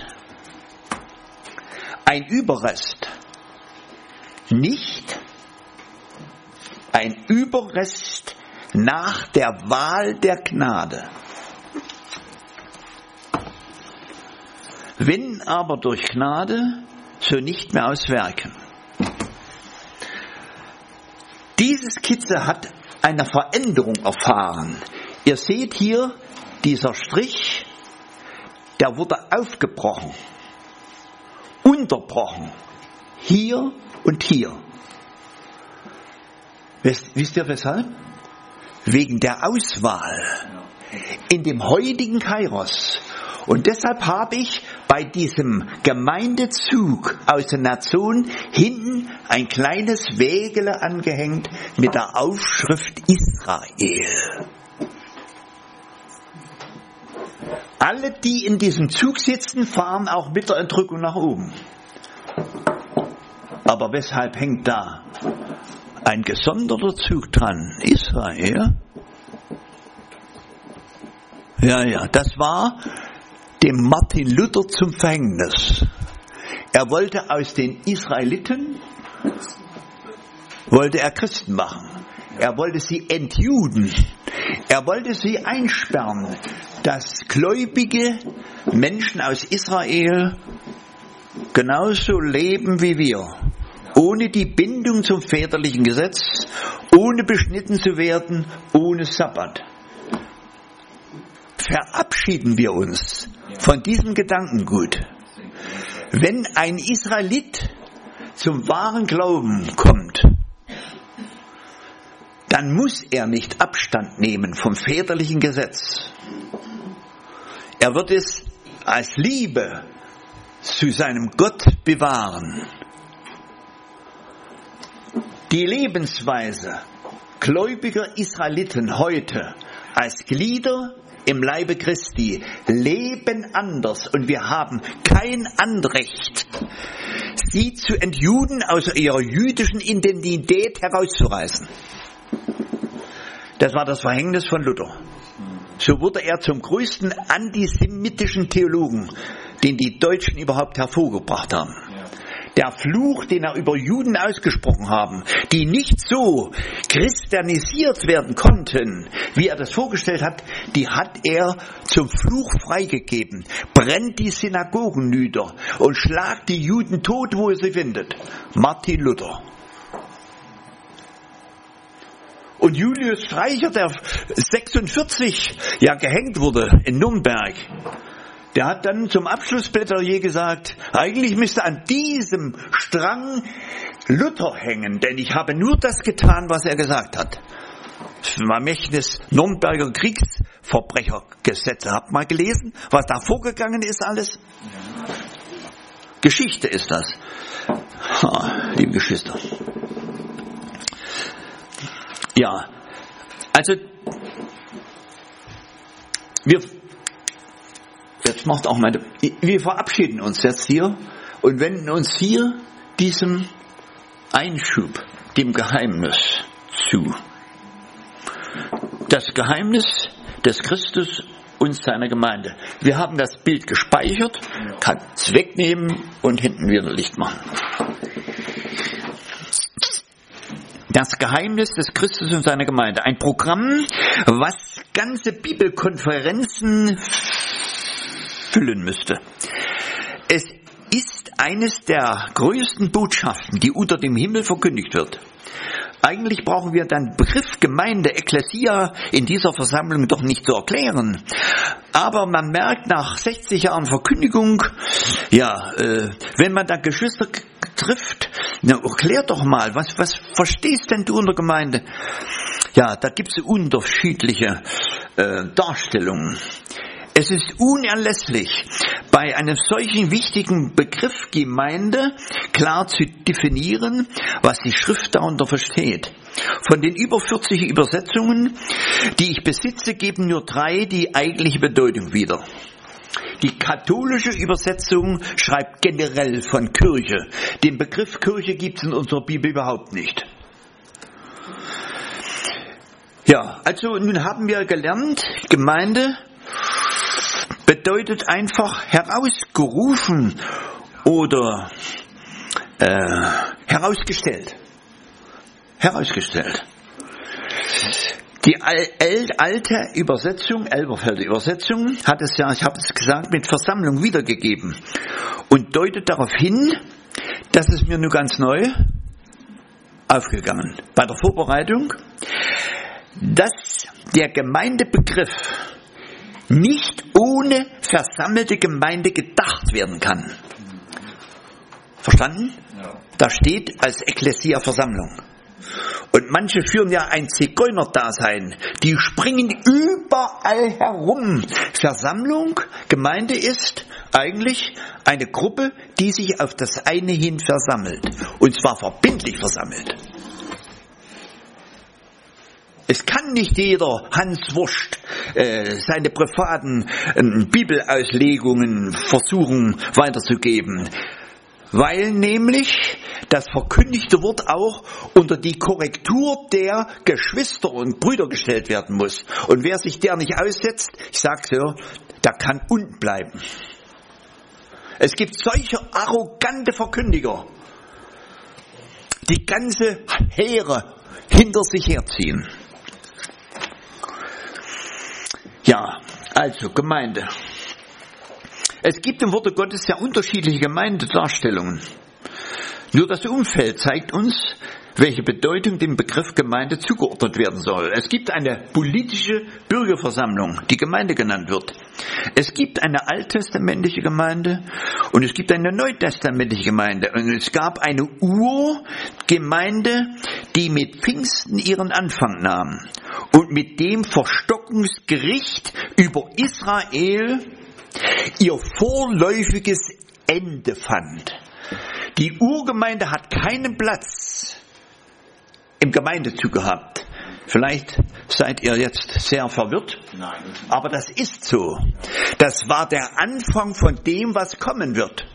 ein Überrest, nicht ein Überrest nach der Wahl der Gnade. Wenn aber durch Gnade, so nicht mehr aus Werken. Diese Skizze hat eine Veränderung erfahren. Ihr seht hier, dieser Strich, der wurde aufgebrochen, unterbrochen, hier und hier. Wisst, wisst ihr weshalb? Wegen der Auswahl in dem heutigen Kairos. Und deshalb habe ich bei diesem Gemeindezug aus der Nation hinten ein kleines Wägele angehängt mit der Aufschrift Israel. Alle, die in diesem Zug sitzen, fahren auch mit der Entrückung nach oben. Aber weshalb hängt da ein gesonderter Zug dran? Israel? Ja, ja, das war dem Martin Luther zum Verhängnis. Er wollte aus den Israeliten, wollte er Christen machen. Er wollte sie entjuden. Er wollte sie einsperren, dass gläubige Menschen aus Israel genauso leben wie wir. Ohne die Bindung zum väterlichen Gesetz, ohne beschnitten zu werden, ohne Sabbat. Verabschieden wir uns von diesem Gedankengut. Wenn ein Israelit zum wahren Glauben kommt, dann muss er nicht Abstand nehmen vom väterlichen Gesetz. Er wird es als Liebe zu seinem Gott bewahren. Die Lebensweise gläubiger Israeliten heute als Glieder im Leibe Christi leben anders und wir haben kein Anrecht, sie zu entjuden, aus ihrer jüdischen Identität herauszureißen. Das war das Verhängnis von Luther. So wurde er zum größten antisemitischen Theologen, den die Deutschen überhaupt hervorgebracht haben. Der Fluch, den er über Juden ausgesprochen haben, die nicht so christianisiert werden konnten, wie er das vorgestellt hat, die hat er zum Fluch freigegeben. Brennt die Synagogen nieder und schlagt die Juden tot, wo ihr sie findet. Martin Luther. Und Julius Streicher, der sechsundvierzig ja gehängt wurde in Nürnberg, der hat dann zum Abschlussplädoyer gesagt, eigentlich müsste an diesem Strang Luther hängen, denn ich habe nur das getan, was er gesagt hat. Das Vermächtnis Nürnberger Kriegsverbrechergesetze. Habt ihr mal gelesen, was da vorgegangen ist alles? Geschichte ist das. Ha, liebe Geschwister. Ja, also wir Jetzt macht auch meine, wir verabschieden uns jetzt hier und wenden uns hier diesem Einschub, dem Geheimnis zu. Das Geheimnis des Christus und seiner Gemeinde. Wir haben das Bild gespeichert, kann es wegnehmen und hinten wieder Licht machen. Das Geheimnis des Christus und seiner Gemeinde. Ein Programm, was ganze Bibelkonferenzen füllen müsste. Es ist eines der größten Botschaften, die unter dem Himmel verkündigt wird. Eigentlich brauchen wir den Begriff Gemeinde, Ekklesia, in dieser Versammlung doch nicht zu erklären. Aber man merkt nach sechzig Jahren Verkündigung, ja, äh, wenn man da Geschwister k- trifft, na, erklär doch mal, was, was verstehst denn du unter Gemeinde? Ja, da gibt es unterschiedliche äh, Darstellungen. Es ist unerlässlich, bei einem solchen wichtigen Begriff Gemeinde klar zu definieren, was die Schrift darunter versteht. Von den über vierzig Übersetzungen, die ich besitze, geben nur drei die eigentliche Bedeutung wieder. Die katholische Übersetzung schreibt generell von Kirche. Den Begriff Kirche gibt es in unserer Bibel überhaupt nicht. Ja, also nun haben wir gelernt, Gemeinde bedeutet einfach herausgerufen oder äh, herausgestellt. Herausgestellt. Die al- alte Übersetzung, Elberfelder Übersetzung, hat es ja, ich habe es gesagt, mit Versammlung wiedergegeben und deutet darauf hin, dass es mir nur ganz neu aufgegangen bei der Vorbereitung, dass der Gemeindebegriff nicht ohne versammelte Gemeinde gedacht werden kann. Verstanden? Ja. Da steht als Ekklesia Versammlung. Und manche führen ja ein Zigeunerdasein. Die springen überall herum. Versammlung, Gemeinde ist eigentlich eine Gruppe, die sich auf das eine hin versammelt. Und zwar verbindlich versammelt. Es kann nicht jeder Hans Wurscht äh, seine privaten äh, Bibelauslegungen versuchen weiterzugeben, weil nämlich das verkündigte Wort auch unter die Korrektur der Geschwister und Brüder gestellt werden muss. Und wer sich der nicht aussetzt, ich sag's ja, der kann unten bleiben. Es gibt solche arrogante Verkündiger, die ganze Heere hinter sich herziehen. Ja, also Gemeinde. Es gibt im Worte Gottes sehr unterschiedliche Gemeindedarstellungen. Nur das Umfeld zeigt uns, welche Bedeutung dem Begriff Gemeinde zugeordnet werden soll. Es gibt eine politische Bürgerversammlung, die Gemeinde genannt wird. Es gibt eine alttestamentliche Gemeinde und es gibt eine neutestamentliche Gemeinde. Und es gab eine Urgemeinde, die mit Pfingsten ihren Anfang nahm und mit dem Verstockungsgericht über Israel ihr vorläufiges Ende fand. Die Urgemeinde hat keinen Platz im Gemeindezug gehabt. Vielleicht seid ihr jetzt sehr verwirrt, Nein. aber das ist so. Das war der Anfang von dem, was kommen wird.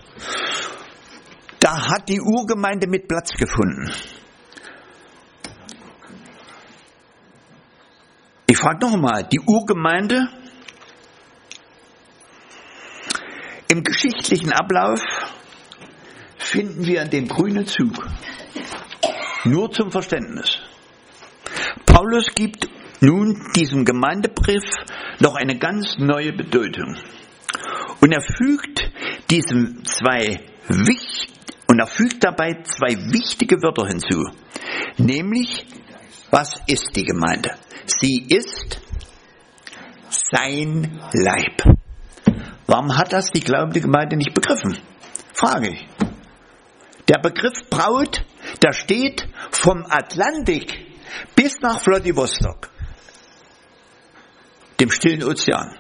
Da hat die Urgemeinde mit Platz gefunden. Ich frage noch einmal, die Urgemeinde im geschichtlichen Ablauf finden wir den grünen Zug. Nur zum Verständnis. Paulus gibt nun diesem Gemeindebrief noch eine ganz neue Bedeutung. Und er fügt diesem zwei wichtig, und er fügt dabei zwei wichtige Wörter hinzu. Nämlich, was ist die Gemeinde? Sie ist sein Leib. Warum hat das die glaubende Gemeinde nicht begriffen? Frage ich. Der Begriff Braut, der steht vom Atlantik bis nach Vladivostok, dem stillen Ozean.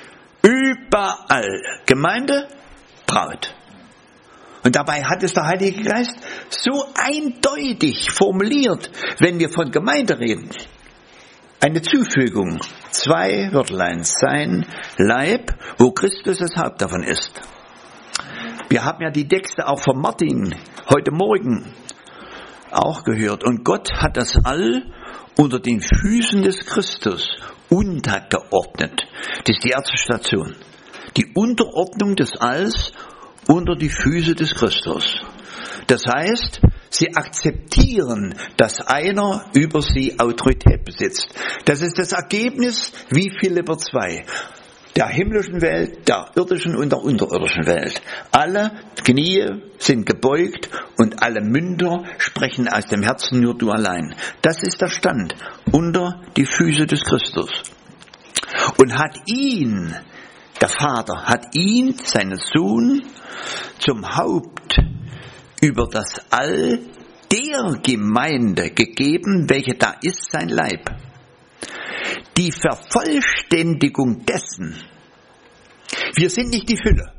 Überall Gemeinde, Braut. Und dabei hat es der Heilige Geist so eindeutig formuliert, wenn wir von Gemeinde reden. Eine Zufügung, zwei Wörtlein, sein Leib, wo Christus das Haupt davon ist. Wir haben ja die Texte auch von Martin heute Morgen auch gehört. Und Gott hat das All unter den Füßen des Christus untergeordnet. Das ist die erste Station. Die Unterordnung des Alls unter die Füße des Christus. Das heißt, sie akzeptieren, dass einer über sie Autorität besitzt. Das ist das Ergebnis wie Philipper zwei. Der himmlischen Welt, der irdischen und der unterirdischen Welt. Alle Knie sind gebeugt und alle Münder sprechen aus dem Herzen nur du allein. Das ist der Stand unter die Füße des Christus. Und hat ihn, der Vater, hat ihn, seinen Sohn, zum Haupt über das All der Gemeinde gegeben, welche da ist, sein Leib. Die Vervollständigung dessen. Wir sind nicht die Fülle.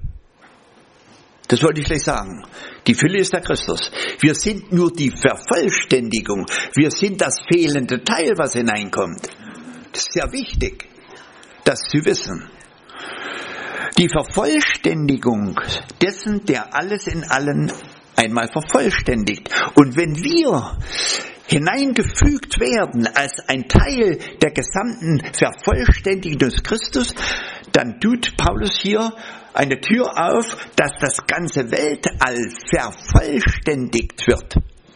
Das wollte ich gleich sagen. Die Fülle ist der Christus. Wir sind nur die Vervollständigung. Wir sind das fehlende Teil, was hineinkommt. Das ist sehr wichtig, das zu wissen. Die Vervollständigung dessen, der alles in allen einmal vervollständigt. Und wenn wir hineingefügt werden als ein Teil der gesamten Vervollständigung des Christus, dann tut Paulus hier eine Tür auf, dass das ganze Weltall vervollständigt wird.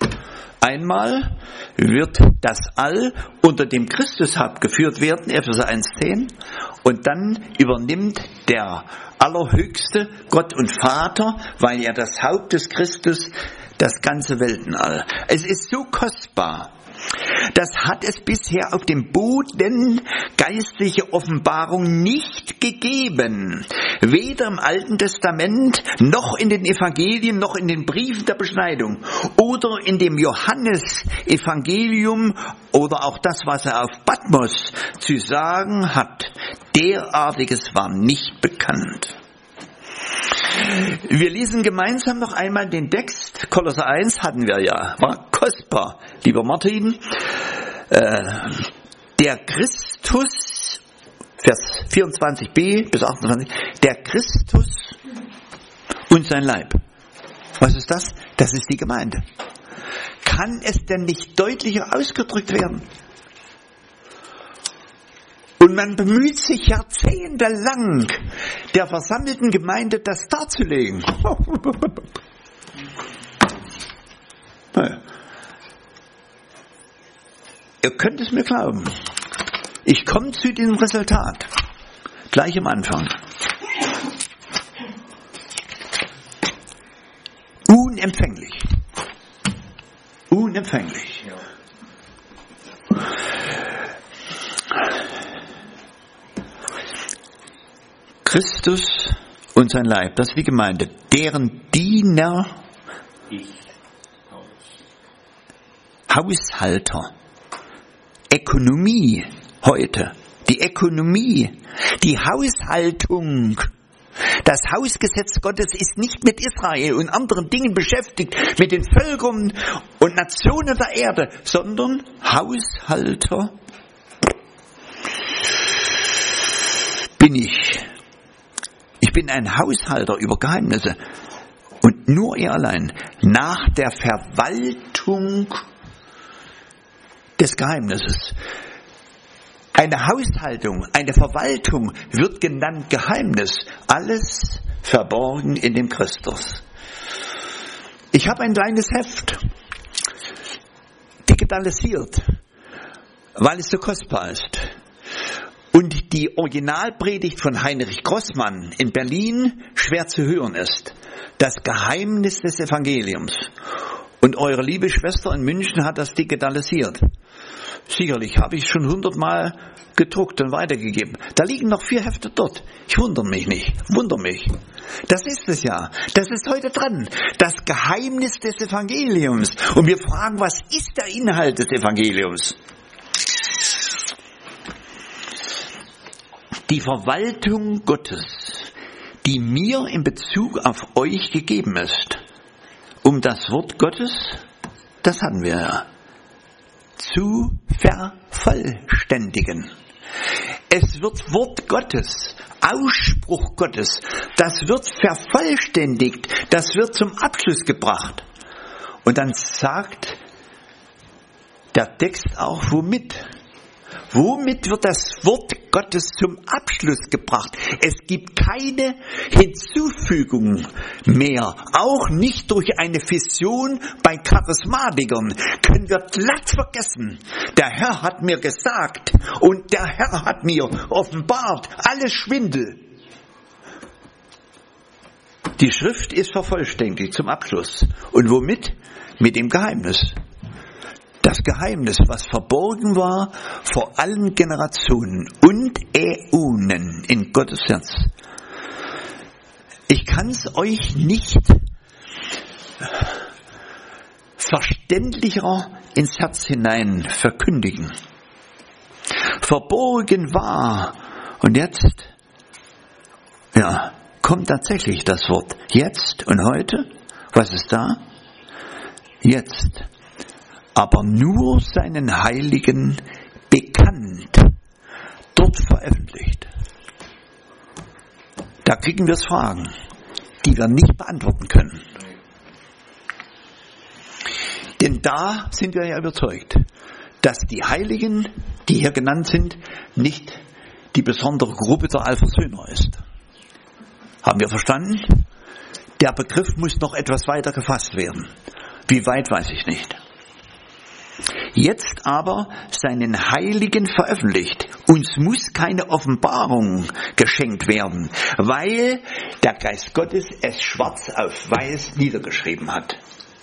Einmal wird das All unter dem Christushaupt geführt werden, Epheser eins zehn, und dann übernimmt der Allerhöchste, Gott und Vater, weil er das Haupt des Christus, das ganze Weltenall. Es ist so kostbar. Das hat es bisher auf dem Boden geistliche Offenbarung nicht gegeben. Weder im Alten Testament, noch in den Evangelien, noch in den Briefen der Beschneidung oder in dem Johannes-Evangelium oder auch das, was er auf Patmos zu sagen hat. Derartiges war nicht bekannt. Wir lesen gemeinsam noch einmal den Text. Kolosser eins hatten wir ja. War kostbar, lieber Martin. Äh, der Christus, Vers vierundzwanzig b bis achtundzwanzig, der Christus und sein Leib. Was ist das? Das ist die Gemeinde. Kann es denn nicht deutlicher ausgedrückt werden? Und man bemüht sich jahrzehntelang, der versammelten Gemeinde das darzulegen. Ihr könnt es mir glauben. Ich komme zu diesem Resultat. Gleich am Anfang. Unempfänglich. Unempfänglich. Christus und sein Leib, das ist die Gemeinde, deren Diener, Haushalter, Ökonomie heute, die Ökonomie, die Haushaltung, das Hausgesetz Gottes ist nicht mit Israel und anderen Dingen beschäftigt, mit den Völkern und Nationen der Erde, sondern Haushalter bin ich. Ich bin ein Haushalter über Geheimnisse. Und nur er allein. Nach der Verwaltung des Geheimnisses. Eine Haushaltung, eine Verwaltung wird genannt Geheimnis. Alles verborgen in dem Christus. Ich habe ein kleines Heft, digitalisiert, weil es so kostbar ist. Und die Originalpredigt von Heinrich Grossmann in Berlin schwer zu hören ist. Das Geheimnis des Evangeliums. Und eure liebe Schwester in München hat das digitalisiert. Sicherlich habe ich schon hundertmal gedruckt und weitergegeben. Da liegen noch vier Hefte dort. Ich wundere mich nicht. Wundere mich. Das ist es ja. Das ist heute dran. Das Geheimnis des Evangeliums. Und wir fragen, was ist der Inhalt des Evangeliums? Die Verwaltung Gottes, die mir in Bezug auf euch gegeben ist, um das Wort Gottes, das hatten wir ja, zu vervollständigen. Es wird Wort Gottes, Ausspruch Gottes, das wird vervollständigt, das wird zum Abschluss gebracht. Und dann sagt der Text auch, womit? Womit wird das Wort Gottes zum Abschluss gebracht? Es gibt keine Hinzufügung mehr. Auch nicht durch eine Fission bei Charismatikern. Können wir glatt vergessen. Der Herr hat mir gesagt und der Herr hat mir offenbart. Alles Schwindel. Die Schrift ist vervollständigt zum Abschluss. Und womit? Mit dem Geheimnis. Das Geheimnis, was verborgen war vor allen Generationen und Äonen in Gottes Herz. Ich kann es euch nicht verständlicher ins Herz hinein verkündigen. Verborgen war und jetzt, ja, kommt tatsächlich das Wort. Jetzt und heute, was ist da? Jetzt. Aber nur seinen Heiligen bekannt, dort veröffentlicht. Da kriegen wir Fragen, die wir nicht beantworten können. Denn da sind wir ja überzeugt, dass die Heiligen, die hier genannt sind, nicht die besondere Gruppe der Allversöhner ist. Haben wir verstanden? Der Begriff muss noch etwas weiter gefasst werden. Wie weit, weiß ich nicht. Jetzt aber seinen Heiligen veröffentlicht. Uns muss keine Offenbarung geschenkt werden, weil der Geist Gottes es schwarz auf weiß niedergeschrieben hat.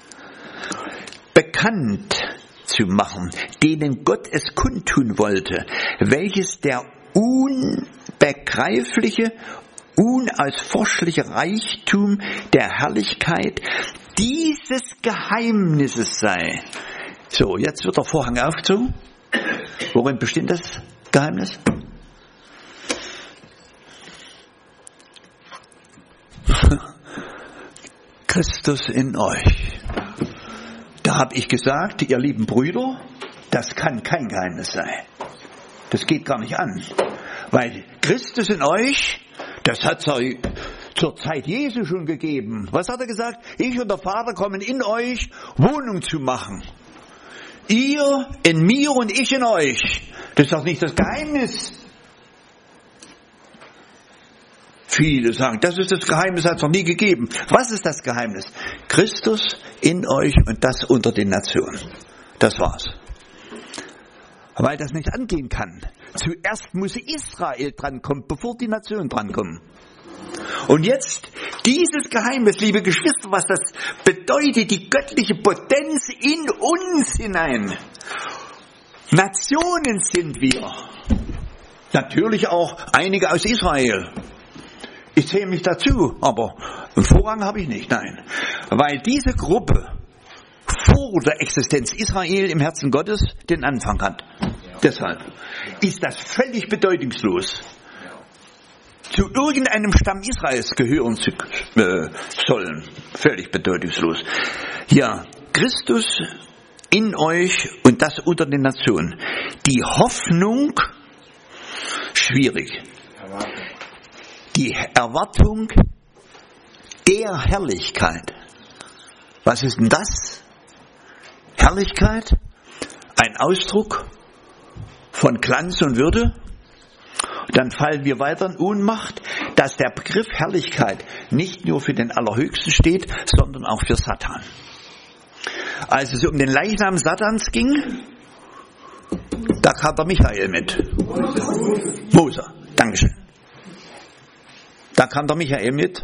Bekannt zu machen, denen Gott es kundtun wollte, welches der unbegreifliche, unausforschliche Reichtum der Herrlichkeit dieses Geheimnisses sei. So, jetzt wird der Vorhang aufgezogen. Worin besteht das Geheimnis? Christus in euch. Da habe ich gesagt, ihr lieben Brüder, das kann kein Geheimnis sein. Das geht gar nicht an. Weil Christus in euch, das hat es zur Zeit Jesu schon gegeben. Was hat er gesagt? Ich und der Vater kommen in euch, Wohnung zu machen. Ihr in mir und ich in euch. Das ist doch nicht das Geheimnis. Viele sagen, das ist das Geheimnis, hat es noch nie gegeben. Was ist das Geheimnis? Christus in euch und das unter den Nationen. Das war's. Weil das nicht angehen kann. Zuerst muss Israel drankommen, bevor die Nationen drankommen. Und jetzt dieses Geheimnis, liebe Geschwister, was das bedeutet, die göttliche Potenz in uns hinein. Nationen sind wir. Natürlich auch einige aus Israel. Ich zähle mich dazu, aber einen Vorrang habe ich nicht, nein. Weil diese Gruppe vor der Existenz Israel im Herzen Gottes den Anfang hat. Deshalb ist das völlig bedeutungslos. Zu irgendeinem Stamm Israels gehören zu äh, sollen. Völlig bedeutungslos. Ja, Christus in euch und das unter den Nationen. Die Hoffnung, schwierig. die Erwartung der Herrlichkeit. Was ist denn das? Herrlichkeit? Ein Ausdruck von Glanz und Würde? Dann fallen wir weiter in Ohnmacht, dass der Begriff Herrlichkeit nicht nur für den Allerhöchsten steht, sondern auch für Satan. Als es um den Leichnam Satans ging, da kam der Michael mit. Mose, Dankeschön. Da kam der Michael mit.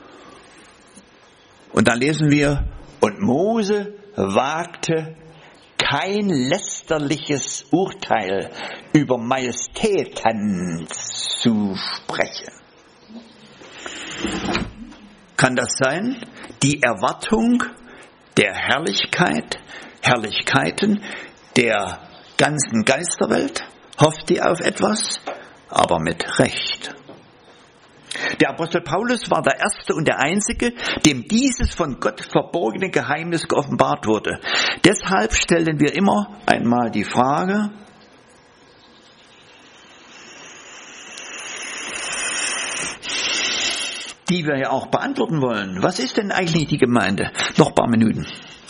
Und dann lesen wir, und Mose wagte kein lästerliches Urteil über Majestäten zu sprechen. Kann das sein? Die Erwartung der Herrlichkeit, Herrlichkeiten der ganzen Geisterwelt? Hofft ihr auf etwas? Aber mit Recht. Der Apostel Paulus war der Erste und der Einzige, dem dieses von Gott verborgene Geheimnis geoffenbart wurde. Deshalb stellen wir immer einmal die Frage, die wir ja auch beantworten wollen. Was ist denn eigentlich die Gemeinde? Noch ein paar Minuten.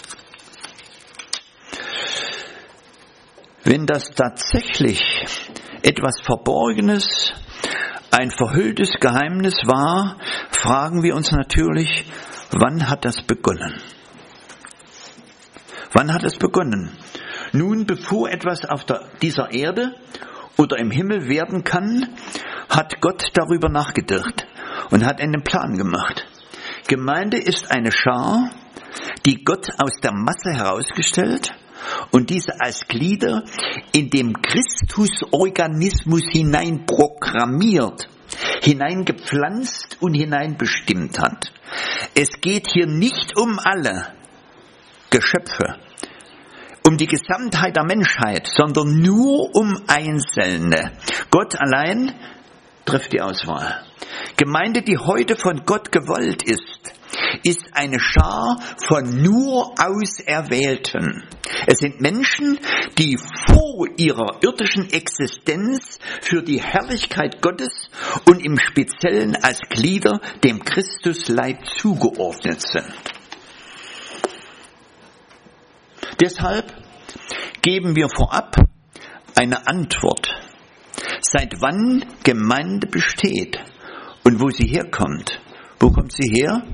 Wenn das tatsächlich etwas Verborgenes, ein verhülltes Geheimnis war, fragen wir uns natürlich, wann hat das begonnen? Wann hat es begonnen? Nun, bevor etwas auf der, dieser Erde oder im Himmel werden kann, hat Gott darüber nachgedacht und hat einen Plan gemacht. Gemeinde ist eine Schar, die Gott aus der Masse herausgestellt und diese als Glieder in dem Christusorganismus hineinprogrammiert, hineingepflanzt und hineinbestimmt hat. Es geht hier nicht um alle Geschöpfe, um die Gesamtheit der Menschheit, sondern nur um Einzelne. Gott allein trifft die Auswahl. Gemeinde, die heute von Gott gewollt ist, ist eine Schar von nur Auserwählten. Es sind Menschen, die vor ihrer irdischen Existenz für die Herrlichkeit Gottes und im Speziellen als Glieder dem Christusleib zugeordnet sind. Deshalb geben wir vorab eine Antwort, seit wann Gemeinde besteht und wo sie herkommt. Wo kommt sie her?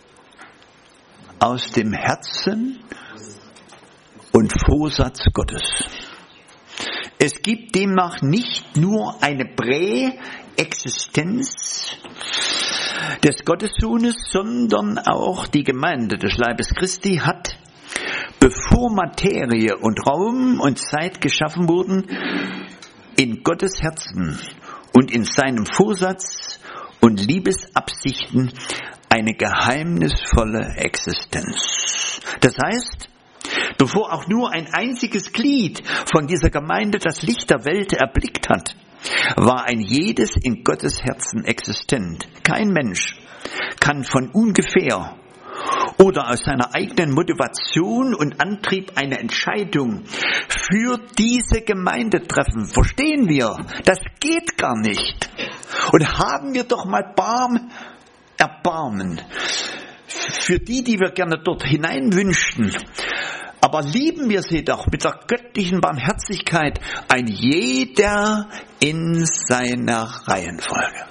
Aus dem Herzen und Vorsatz Gottes. Es gibt demnach nicht nur eine Präexistenz des Gottessohnes, sondern auch die Gemeinde des Leibes Christi hat, bevor Materie und Raum und Zeit geschaffen wurden, in Gottes Herzen und in seinem Vorsatz und Liebesabsichten eine geheimnisvolle Existenz. Das heißt, bevor auch nur ein einziges Glied von dieser Gemeinde das Licht der Welt erblickt hat, war ein jedes in Gottes Herzen existent. Kein Mensch kann von ungefähr oder aus seiner eigenen Motivation und Antrieb eine Entscheidung für diese Gemeinde treffen. Verstehen wir? Das geht gar nicht. Und haben wir doch mal Barm, Erbarmen für die, die wir gerne dort hinein wünschten. Aber lieben wir sie doch mit der göttlichen Barmherzigkeit, ein jeder in seiner Reihenfolge.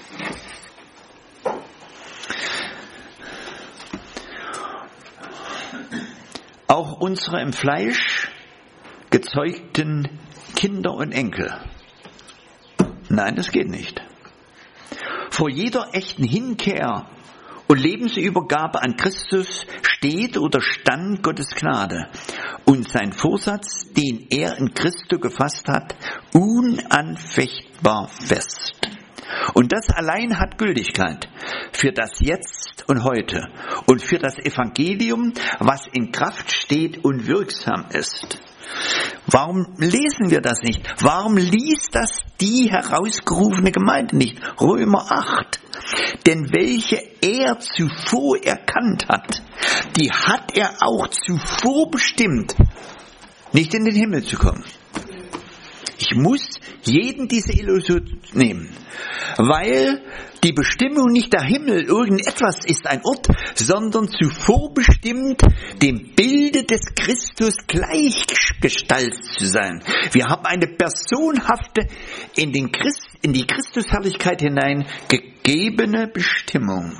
Auch unsere im Fleisch gezeugten Kinder und Enkel. Nein, das geht nicht. Vor jeder echten Hinkehr und Lebensübergabe an Christus steht oder stand Gottes Gnade und sein Vorsatz, den er in Christo gefasst hat, unanfechtbar fest. Und das allein hat Gültigkeit für das Jetzt und Heute und für das Evangelium, was in Kraft steht und wirksam ist. Warum lesen wir das nicht? Warum liest das die herausgerufene Gemeinde nicht? Römer acht. Denn welche er zuvor erkannt hat, die hat er auch zuvor bestimmt, nicht in den Himmel zu kommen. Ich muss jeden diese Illusion nehmen, weil die Bestimmung nicht der Himmel, irgendetwas ist ein Ort, sondern zuvor bestimmt, dem Bilde des Christus gleichgestaltet zu sein. Wir haben eine personhafte, in, den Christ, in die Christusherrlichkeit hinein gegebene Bestimmung.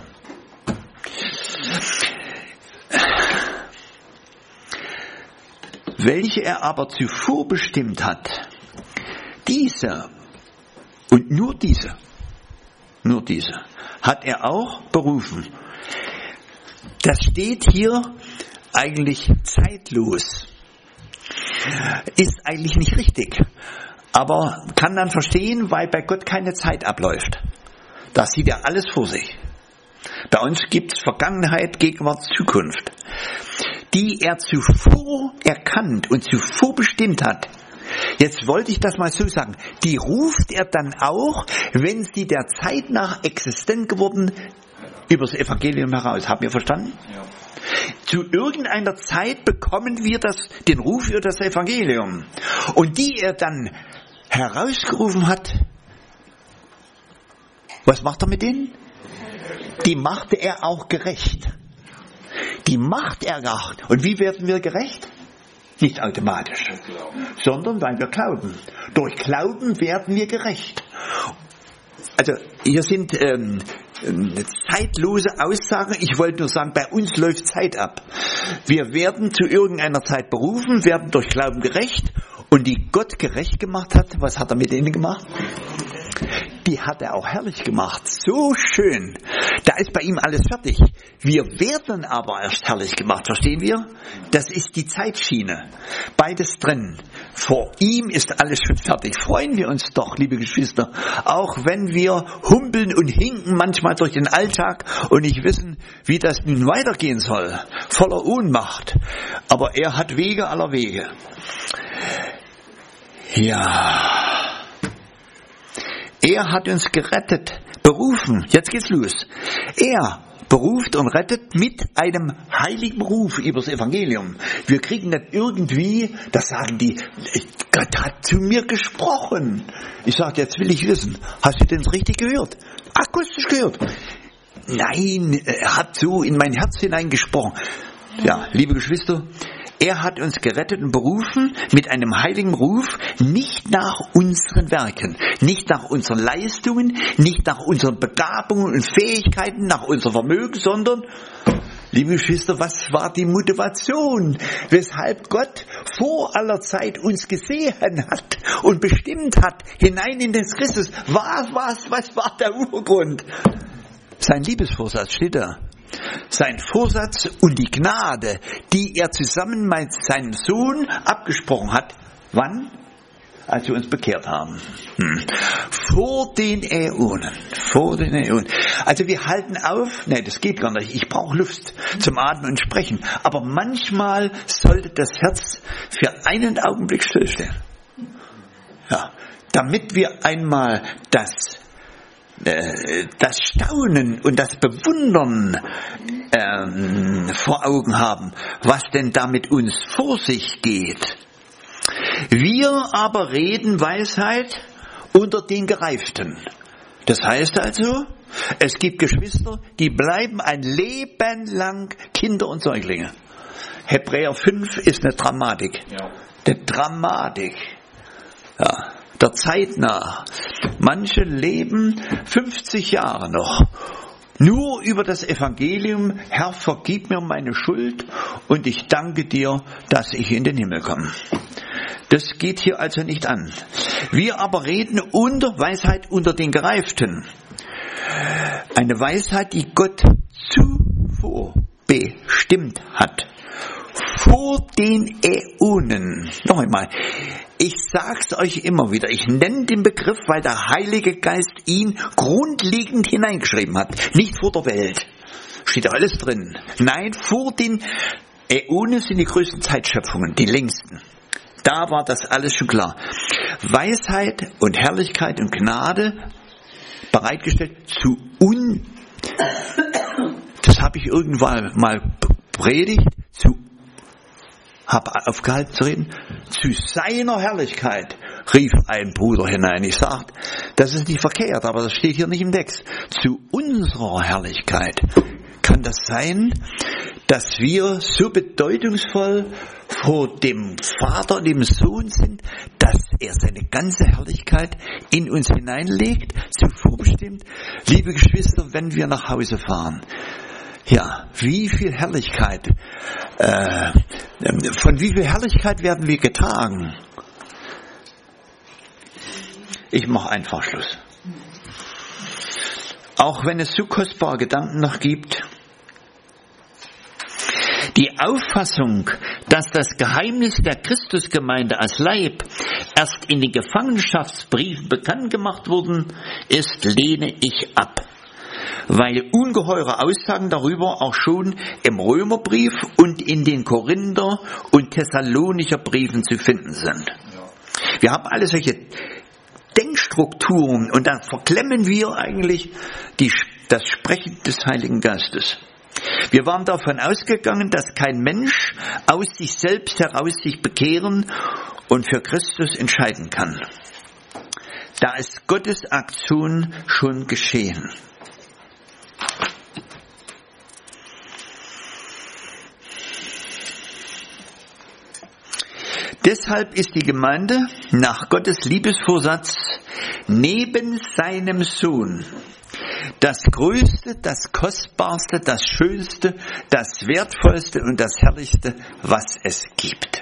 Welche er aber zuvor bestimmt hat, diese und nur diese, nur diese, hat er auch berufen. Das steht hier eigentlich zeitlos. Ist eigentlich nicht richtig, aber kann dann verstehen, weil bei Gott keine Zeit abläuft. Da sieht er alles vor sich. Bei uns gibt es Vergangenheit, Gegenwart, Zukunft, die er zuvor erkannt und zuvor bestimmt hat. Jetzt wollte ich das mal so sagen, die ruft er dann auch, wenn sie der Zeit nach existent geworden, übers Evangelium heraus. Habt ihr verstanden? Ja. Zu irgendeiner Zeit bekommen wir das, den Ruf über das Evangelium. Und die er dann herausgerufen hat, was macht er mit denen? Die machte er auch gerecht. Die macht er gerecht. Und wie werden wir gerecht? Nicht automatisch, sondern weil wir glauben. Durch Glauben werden wir gerecht. Also hier sind ähm, zeitlose Aussagen. Ich wollte nur sagen, bei uns läuft Zeit ab. Wir werden zu irgendeiner Zeit berufen, werden durch Glauben gerecht. Und die Gott gerecht gemacht hat, was hat er mit denen gemacht? Die hat er auch herrlich gemacht. So schön. Da ist bei ihm alles fertig. Wir werden aber erst herrlich gemacht. Verstehen wir? Das ist die Zeitschiene. Beides drin. Vor ihm ist alles schon fertig. Freuen wir uns doch, liebe Geschwister. Auch wenn wir humpeln und hinken manchmal durch den Alltag und nicht wissen, wie das nun weitergehen soll. Voller Ohnmacht. Aber er hat Wege aller Wege. Ja. Er hat uns gerettet, berufen. Jetzt geht's los. Er beruft und rettet mit einem heiligen Ruf übers Evangelium. Wir kriegen nicht irgendwie, das sagen die, Gott hat zu mir gesprochen. Ich sage, jetzt will ich wissen, hast du denn richtig gehört? Akustisch gehört? Nein, er hat so in mein Herz hineingesprochen. Ja, liebe Geschwister, er hat uns gerettet und berufen mit einem heiligen Ruf, nicht nach unseren Werken, nicht nach unseren Leistungen, nicht nach unseren Begabungen und Fähigkeiten, nach unserem Vermögen, sondern, liebe Geschwister, was war die Motivation, weshalb Gott vor aller Zeit uns gesehen hat und bestimmt hat, hinein in den Christus? Was, was, was war der Urgrund? Sein Liebesvorsatz steht da. Sein Vorsatz und die Gnade, die er zusammen mit seinem Sohn abgesprochen hat. Wann? Als wir uns bekehrt haben. Hm. Vor den Äonen. Vor den Äonen. Also wir halten auf, nee, das geht gar nicht. Ich brauche Luft zum Atmen und Sprechen. Aber manchmal sollte das Herz für einen Augenblick stillstehen. Ja, damit wir einmal das das Staunen und das Bewundern ähm, vor Augen haben, was denn da mit uns vor sich geht. Wir aber reden Weisheit unter den Gereiften. Das heißt also, es gibt Geschwister, die bleiben ein Leben lang Kinder und Säuglinge. Hebräer fünf ist eine Dramatik. Ja. Eine Dramatik. Ja. Der Zeit nach. Manche leben fünfzig Jahre noch. Nur über das Evangelium, Herr, vergib mir meine Schuld und ich danke dir, dass ich in den Himmel komme. Das geht hier also nicht an. Wir aber reden unter Weisheit unter den Gereiften. Eine Weisheit, die Gott zuvor bestimmt hat. Vor den Äonen. Noch einmal. Ich sag's euch immer wieder. Ich nenne den Begriff, weil der Heilige Geist ihn grundlegend hineingeschrieben hat. Nicht vor der Welt. Steht da alles drin. Nein, vor den Äonen sind die größten Zeitschöpfungen, die längsten. Da war das alles schon klar. Weisheit und Herrlichkeit und Gnade bereitgestellt zu un... Das habe ich irgendwann mal predigt, zu habe aufgehalten zu reden, zu seiner Herrlichkeit rief ein Bruder hinein. Ich sage, das ist nicht verkehrt, aber das steht hier nicht im Text. Zu unserer Herrlichkeit. Kann das sein, dass wir so bedeutungsvoll vor dem Vater und dem Sohn sind, dass er seine ganze Herrlichkeit in uns hineinlegt, so vorbestimmt? Liebe Geschwister, wenn wir nach Hause fahren, ja, wie viel Herrlichkeit, äh, von wie viel Herrlichkeit werden wir getragen? Ich mache einfach Schluss. Auch wenn es so kostbare Gedanken noch gibt, die Auffassung, dass das Geheimnis der Christusgemeinde als Leib erst in den Gefangenschaftsbriefen bekannt gemacht worden ist, lehne ich ab, weil ungeheure Aussagen darüber auch schon im Römerbrief und in den Korinther- und Thessalonicher Briefen zu finden sind. Wir haben alle solche Denkstrukturen und dann verklemmen wir eigentlich die, das Sprechen des Heiligen Geistes. Wir waren davon ausgegangen, dass kein Mensch aus sich selbst heraus sich bekehren und für Christus entscheiden kann. Da ist Gottes Aktion schon geschehen. Deshalb ist die Gemeinde nach Gottes Liebesvorsatz neben seinem Sohn das Größte, das Kostbarste, das Schönste, das Wertvollste und das Herrlichste, was es gibt.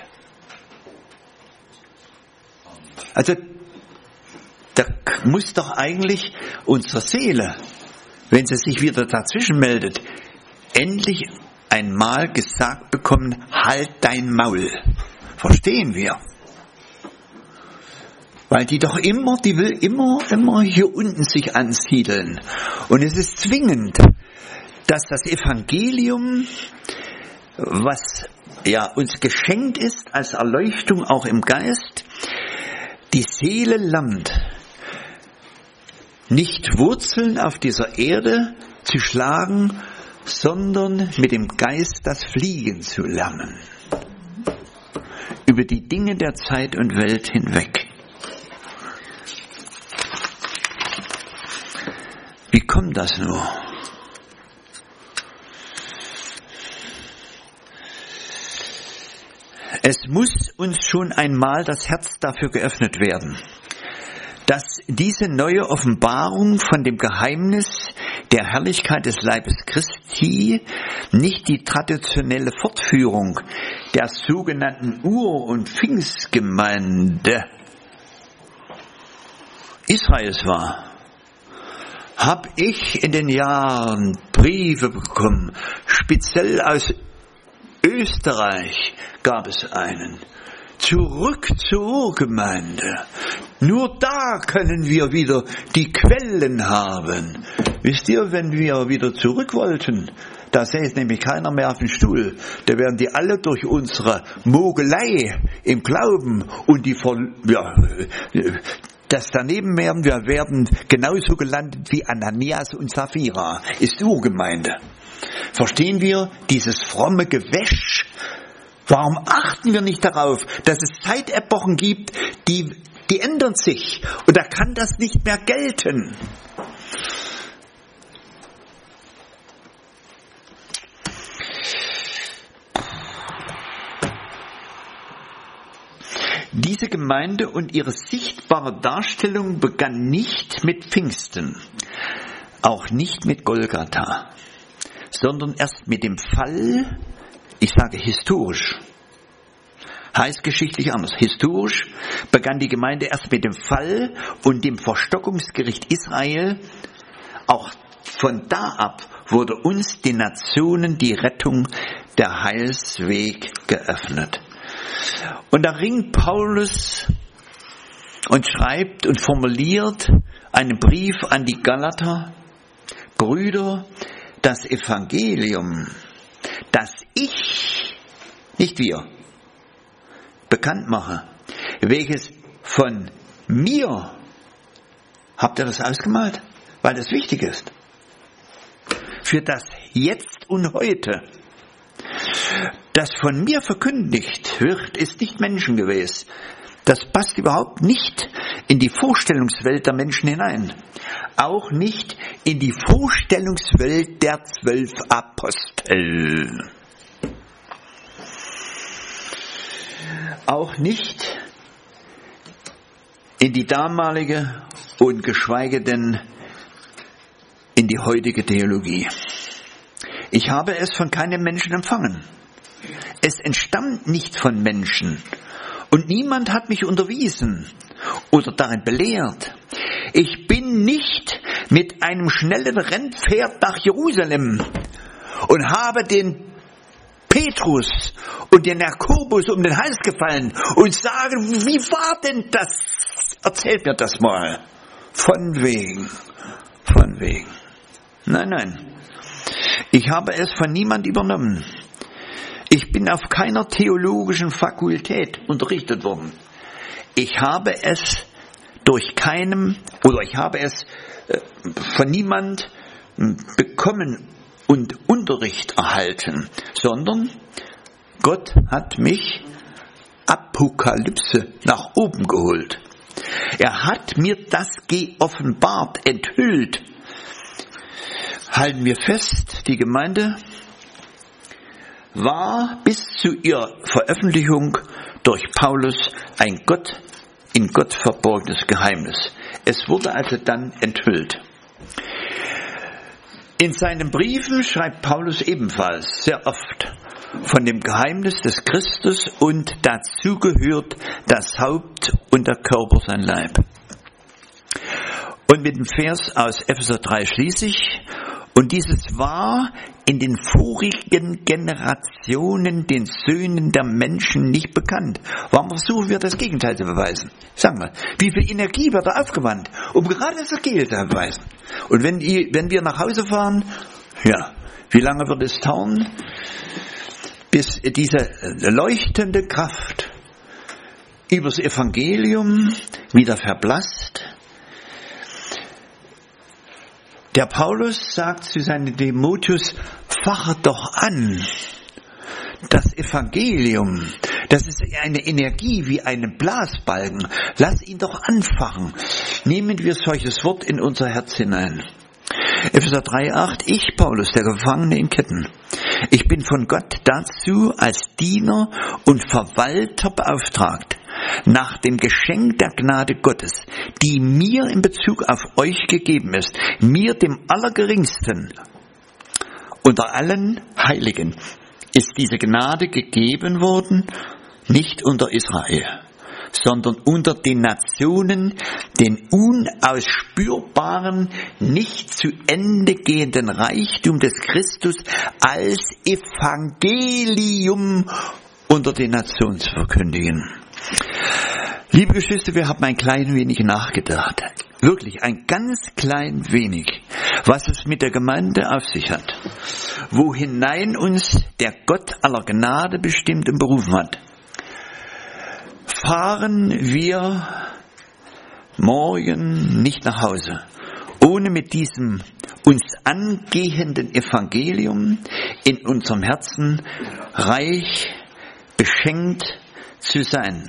Also, da muss doch eigentlich unsere Seele, wenn sie sich wieder dazwischen meldet, endlich einmal gesagt bekommen, halt dein Maul. Verstehen wir? Weil die doch immer, die will immer, immer hier unten sich ansiedeln. Und es ist zwingend, dass das Evangelium, was ja uns geschenkt ist als Erleuchtung auch im Geist, die Seele lernt, nicht Wurzeln auf dieser Erde zu schlagen, sondern mit dem Geist das Fliegen zu lernen. Über die Dinge der Zeit und Welt hinweg. Wie kommt das nur? Es muss uns schon einmal das Herz dafür geöffnet werden, dass diese neue Offenbarung von dem Geheimnis der Herrlichkeit des Leibes Christi nicht die traditionelle Fortführung der sogenannten Ur- und Pfingstgemeinde Israels war. Habe ich in den Jahren Briefe bekommen, speziell aus Österreich gab es einen. Zurück zur Urgemeinde. Nur da können wir wieder die Quellen haben. Wisst ihr, wenn wir wieder zurück wollten, da säß nämlich keiner mehr auf dem Stuhl. Da wären die alle durch unsere Mogelei im Glauben und die Ver ja, das daneben werden, wir werden genauso gelandet wie Ananias und Sapphira. Ist die Urgemeinde. Verstehen wir dieses fromme Gewäsch? Warum achten wir nicht darauf, dass es Zeitepochen gibt, die, die ändern sich und da kann das nicht mehr gelten? Diese Gemeinde und ihre sichtbare Darstellung begann nicht mit Pfingsten, auch nicht mit Golgatha, sondern erst mit dem Fall, ich sage historisch, heißt geschichtlich anders. Historisch begann die Gemeinde erst mit dem Fall und dem Verstockungsgericht Israel. Auch von da ab wurde uns den Nationen die Rettung, der Heilsweg geöffnet. Und da ringt Paulus und schreibt und formuliert einen Brief an die Galater: Brüder, das Evangelium, das ich, nicht wir, bekannt mache, welches von mir, habt ihr das ausgemalt? Weil das wichtig ist. Für das Jetzt und Heute. Das von mir verkündigt wird, ist nicht menschengemäß. Das passt überhaupt nicht in die Vorstellungswelt der Menschen hinein. Auch nicht in die Vorstellungswelt der zwölf Apostel. Auch nicht in die damalige und geschweige denn in die heutige Theologie. Ich habe es von keinem Menschen empfangen. Es entstammt nicht von Menschen. Und niemand hat mich unterwiesen oder darin belehrt. Ich bin nicht mit einem schnellen Rennpferd nach Jerusalem und habe den Petrus und den Jakobus um den Hals gefallen und sage, wie war denn das? Erzählt mir das mal. Von wegen, von wegen. Nein, nein. Ich habe es von niemand übernommen. Ich bin auf keiner theologischen Fakultät unterrichtet worden. Ich habe es durch keinem, oder ich habe es von niemand bekommen und Unterricht erhalten, sondern Gott hat mich Apokalypse nach oben geholt. Er hat mir das geoffenbart, enthüllt. Halten wir fest, die Gemeinde war bis zu ihrer Veröffentlichung durch Paulus ein Gott, in Gott verborgenes Geheimnis. Es wurde also dann enthüllt. In seinen Briefen schreibt Paulus ebenfalls sehr oft von dem Geheimnis des Christus und dazu gehört das Haupt und der Körper sein Leib. Und mit dem Vers aus Epheser drei schließe ich, und dieses war in den vorigen Generationen den Söhnen der Menschen nicht bekannt. Warum versuchen wir das Gegenteil zu beweisen? Sag mal, wie viel Energie wird da aufgewandt, um gerade das Gegenteil zu beweisen? Und wenn, wenn wir nach Hause fahren, ja, wie lange wird es dauern, bis diese leuchtende Kraft übers Evangelium wieder verblasst? Der Paulus sagt zu seinem Timotheus, fache doch an. Das Evangelium, das ist eine Energie wie einen Blasbalgen. Lass ihn doch anfachen. Nehmen wir solches Wort in unser Herz hinein. Epheser drei acht, ich, Paulus, der Gefangene in Ketten. Ich bin von Gott dazu als Diener und Verwalter beauftragt, nach dem Geschenk der Gnade Gottes, die mir in Bezug auf euch gegeben ist, mir dem Allergeringsten unter allen Heiligen, ist diese Gnade gegeben worden, nicht unter Israel, sondern unter den Nationen, den unausspurbaren, nicht zu Ende gehenden Reichtum des Christus als Evangelium unter den Nationen zu verkündigen. Liebe Geschwister, wir haben ein klein wenig nachgedacht. Wirklich ein ganz klein wenig, was es mit der Gemeinde auf sich hat. Wo hinein uns der Gott aller Gnade bestimmt und berufen hat. Fahren wir morgen nicht nach Hause, ohne mit diesem uns angehenden Evangelium in unserem Herzen reich beschenkt zu sein.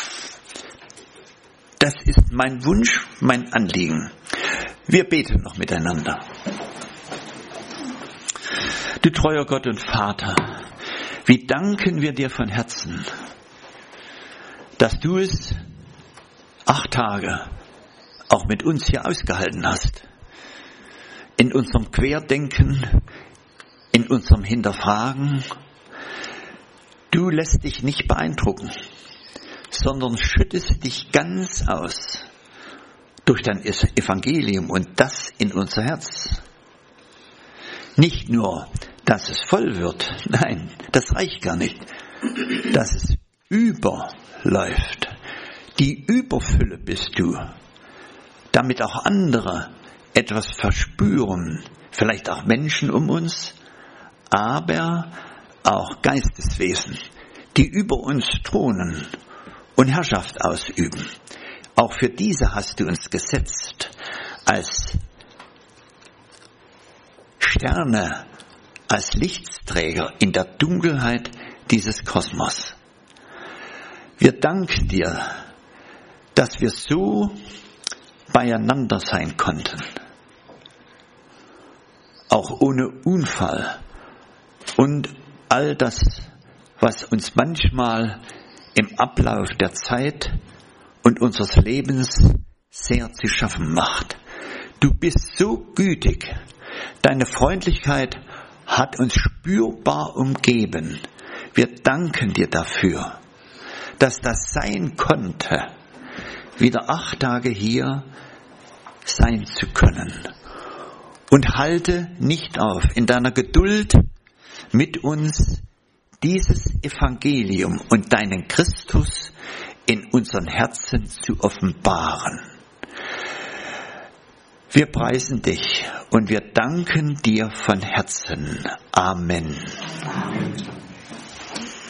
Das ist mein Wunsch, mein Anliegen. Wir beten noch miteinander. Du treuer Gott und Vater, wie danken wir dir von Herzen, dass du es acht Tage auch mit uns hier ausgehalten hast. In unserem Querdenken, in unserem Hinterfragen. Du lässt dich nicht beeindrucken, sondern schüttest dich ganz aus durch dein Evangelium und das in unser Herz. Nicht nur, dass es voll wird, nein, das reicht gar nicht, dass es überläuft. Die Überfülle bist du, damit auch andere etwas verspüren, vielleicht auch Menschen um uns, aber auch Geisteswesen, die über uns thronen und Herrschaft ausüben. Auch für diese hast du uns gesetzt, als Sterne, als Lichtsträger in der Dunkelheit dieses Kosmos. Wir danken dir, dass wir so beieinander sein konnten. Auch ohne Unfall und all das, was uns manchmal im Ablauf der Zeit und unseres Lebens sehr zu schaffen macht. Du bist so gütig. Deine Freundlichkeit hat uns spürbar umgeben. Wir danken dir dafür, dass das sein konnte, wieder acht Tage hier sein zu können. Und halte nicht auf, in deiner Geduld mit uns dieses Evangelium und deinen Christus in unseren Herzen zu offenbaren. Wir preisen dich und wir danken dir von Herzen. Amen. Amen.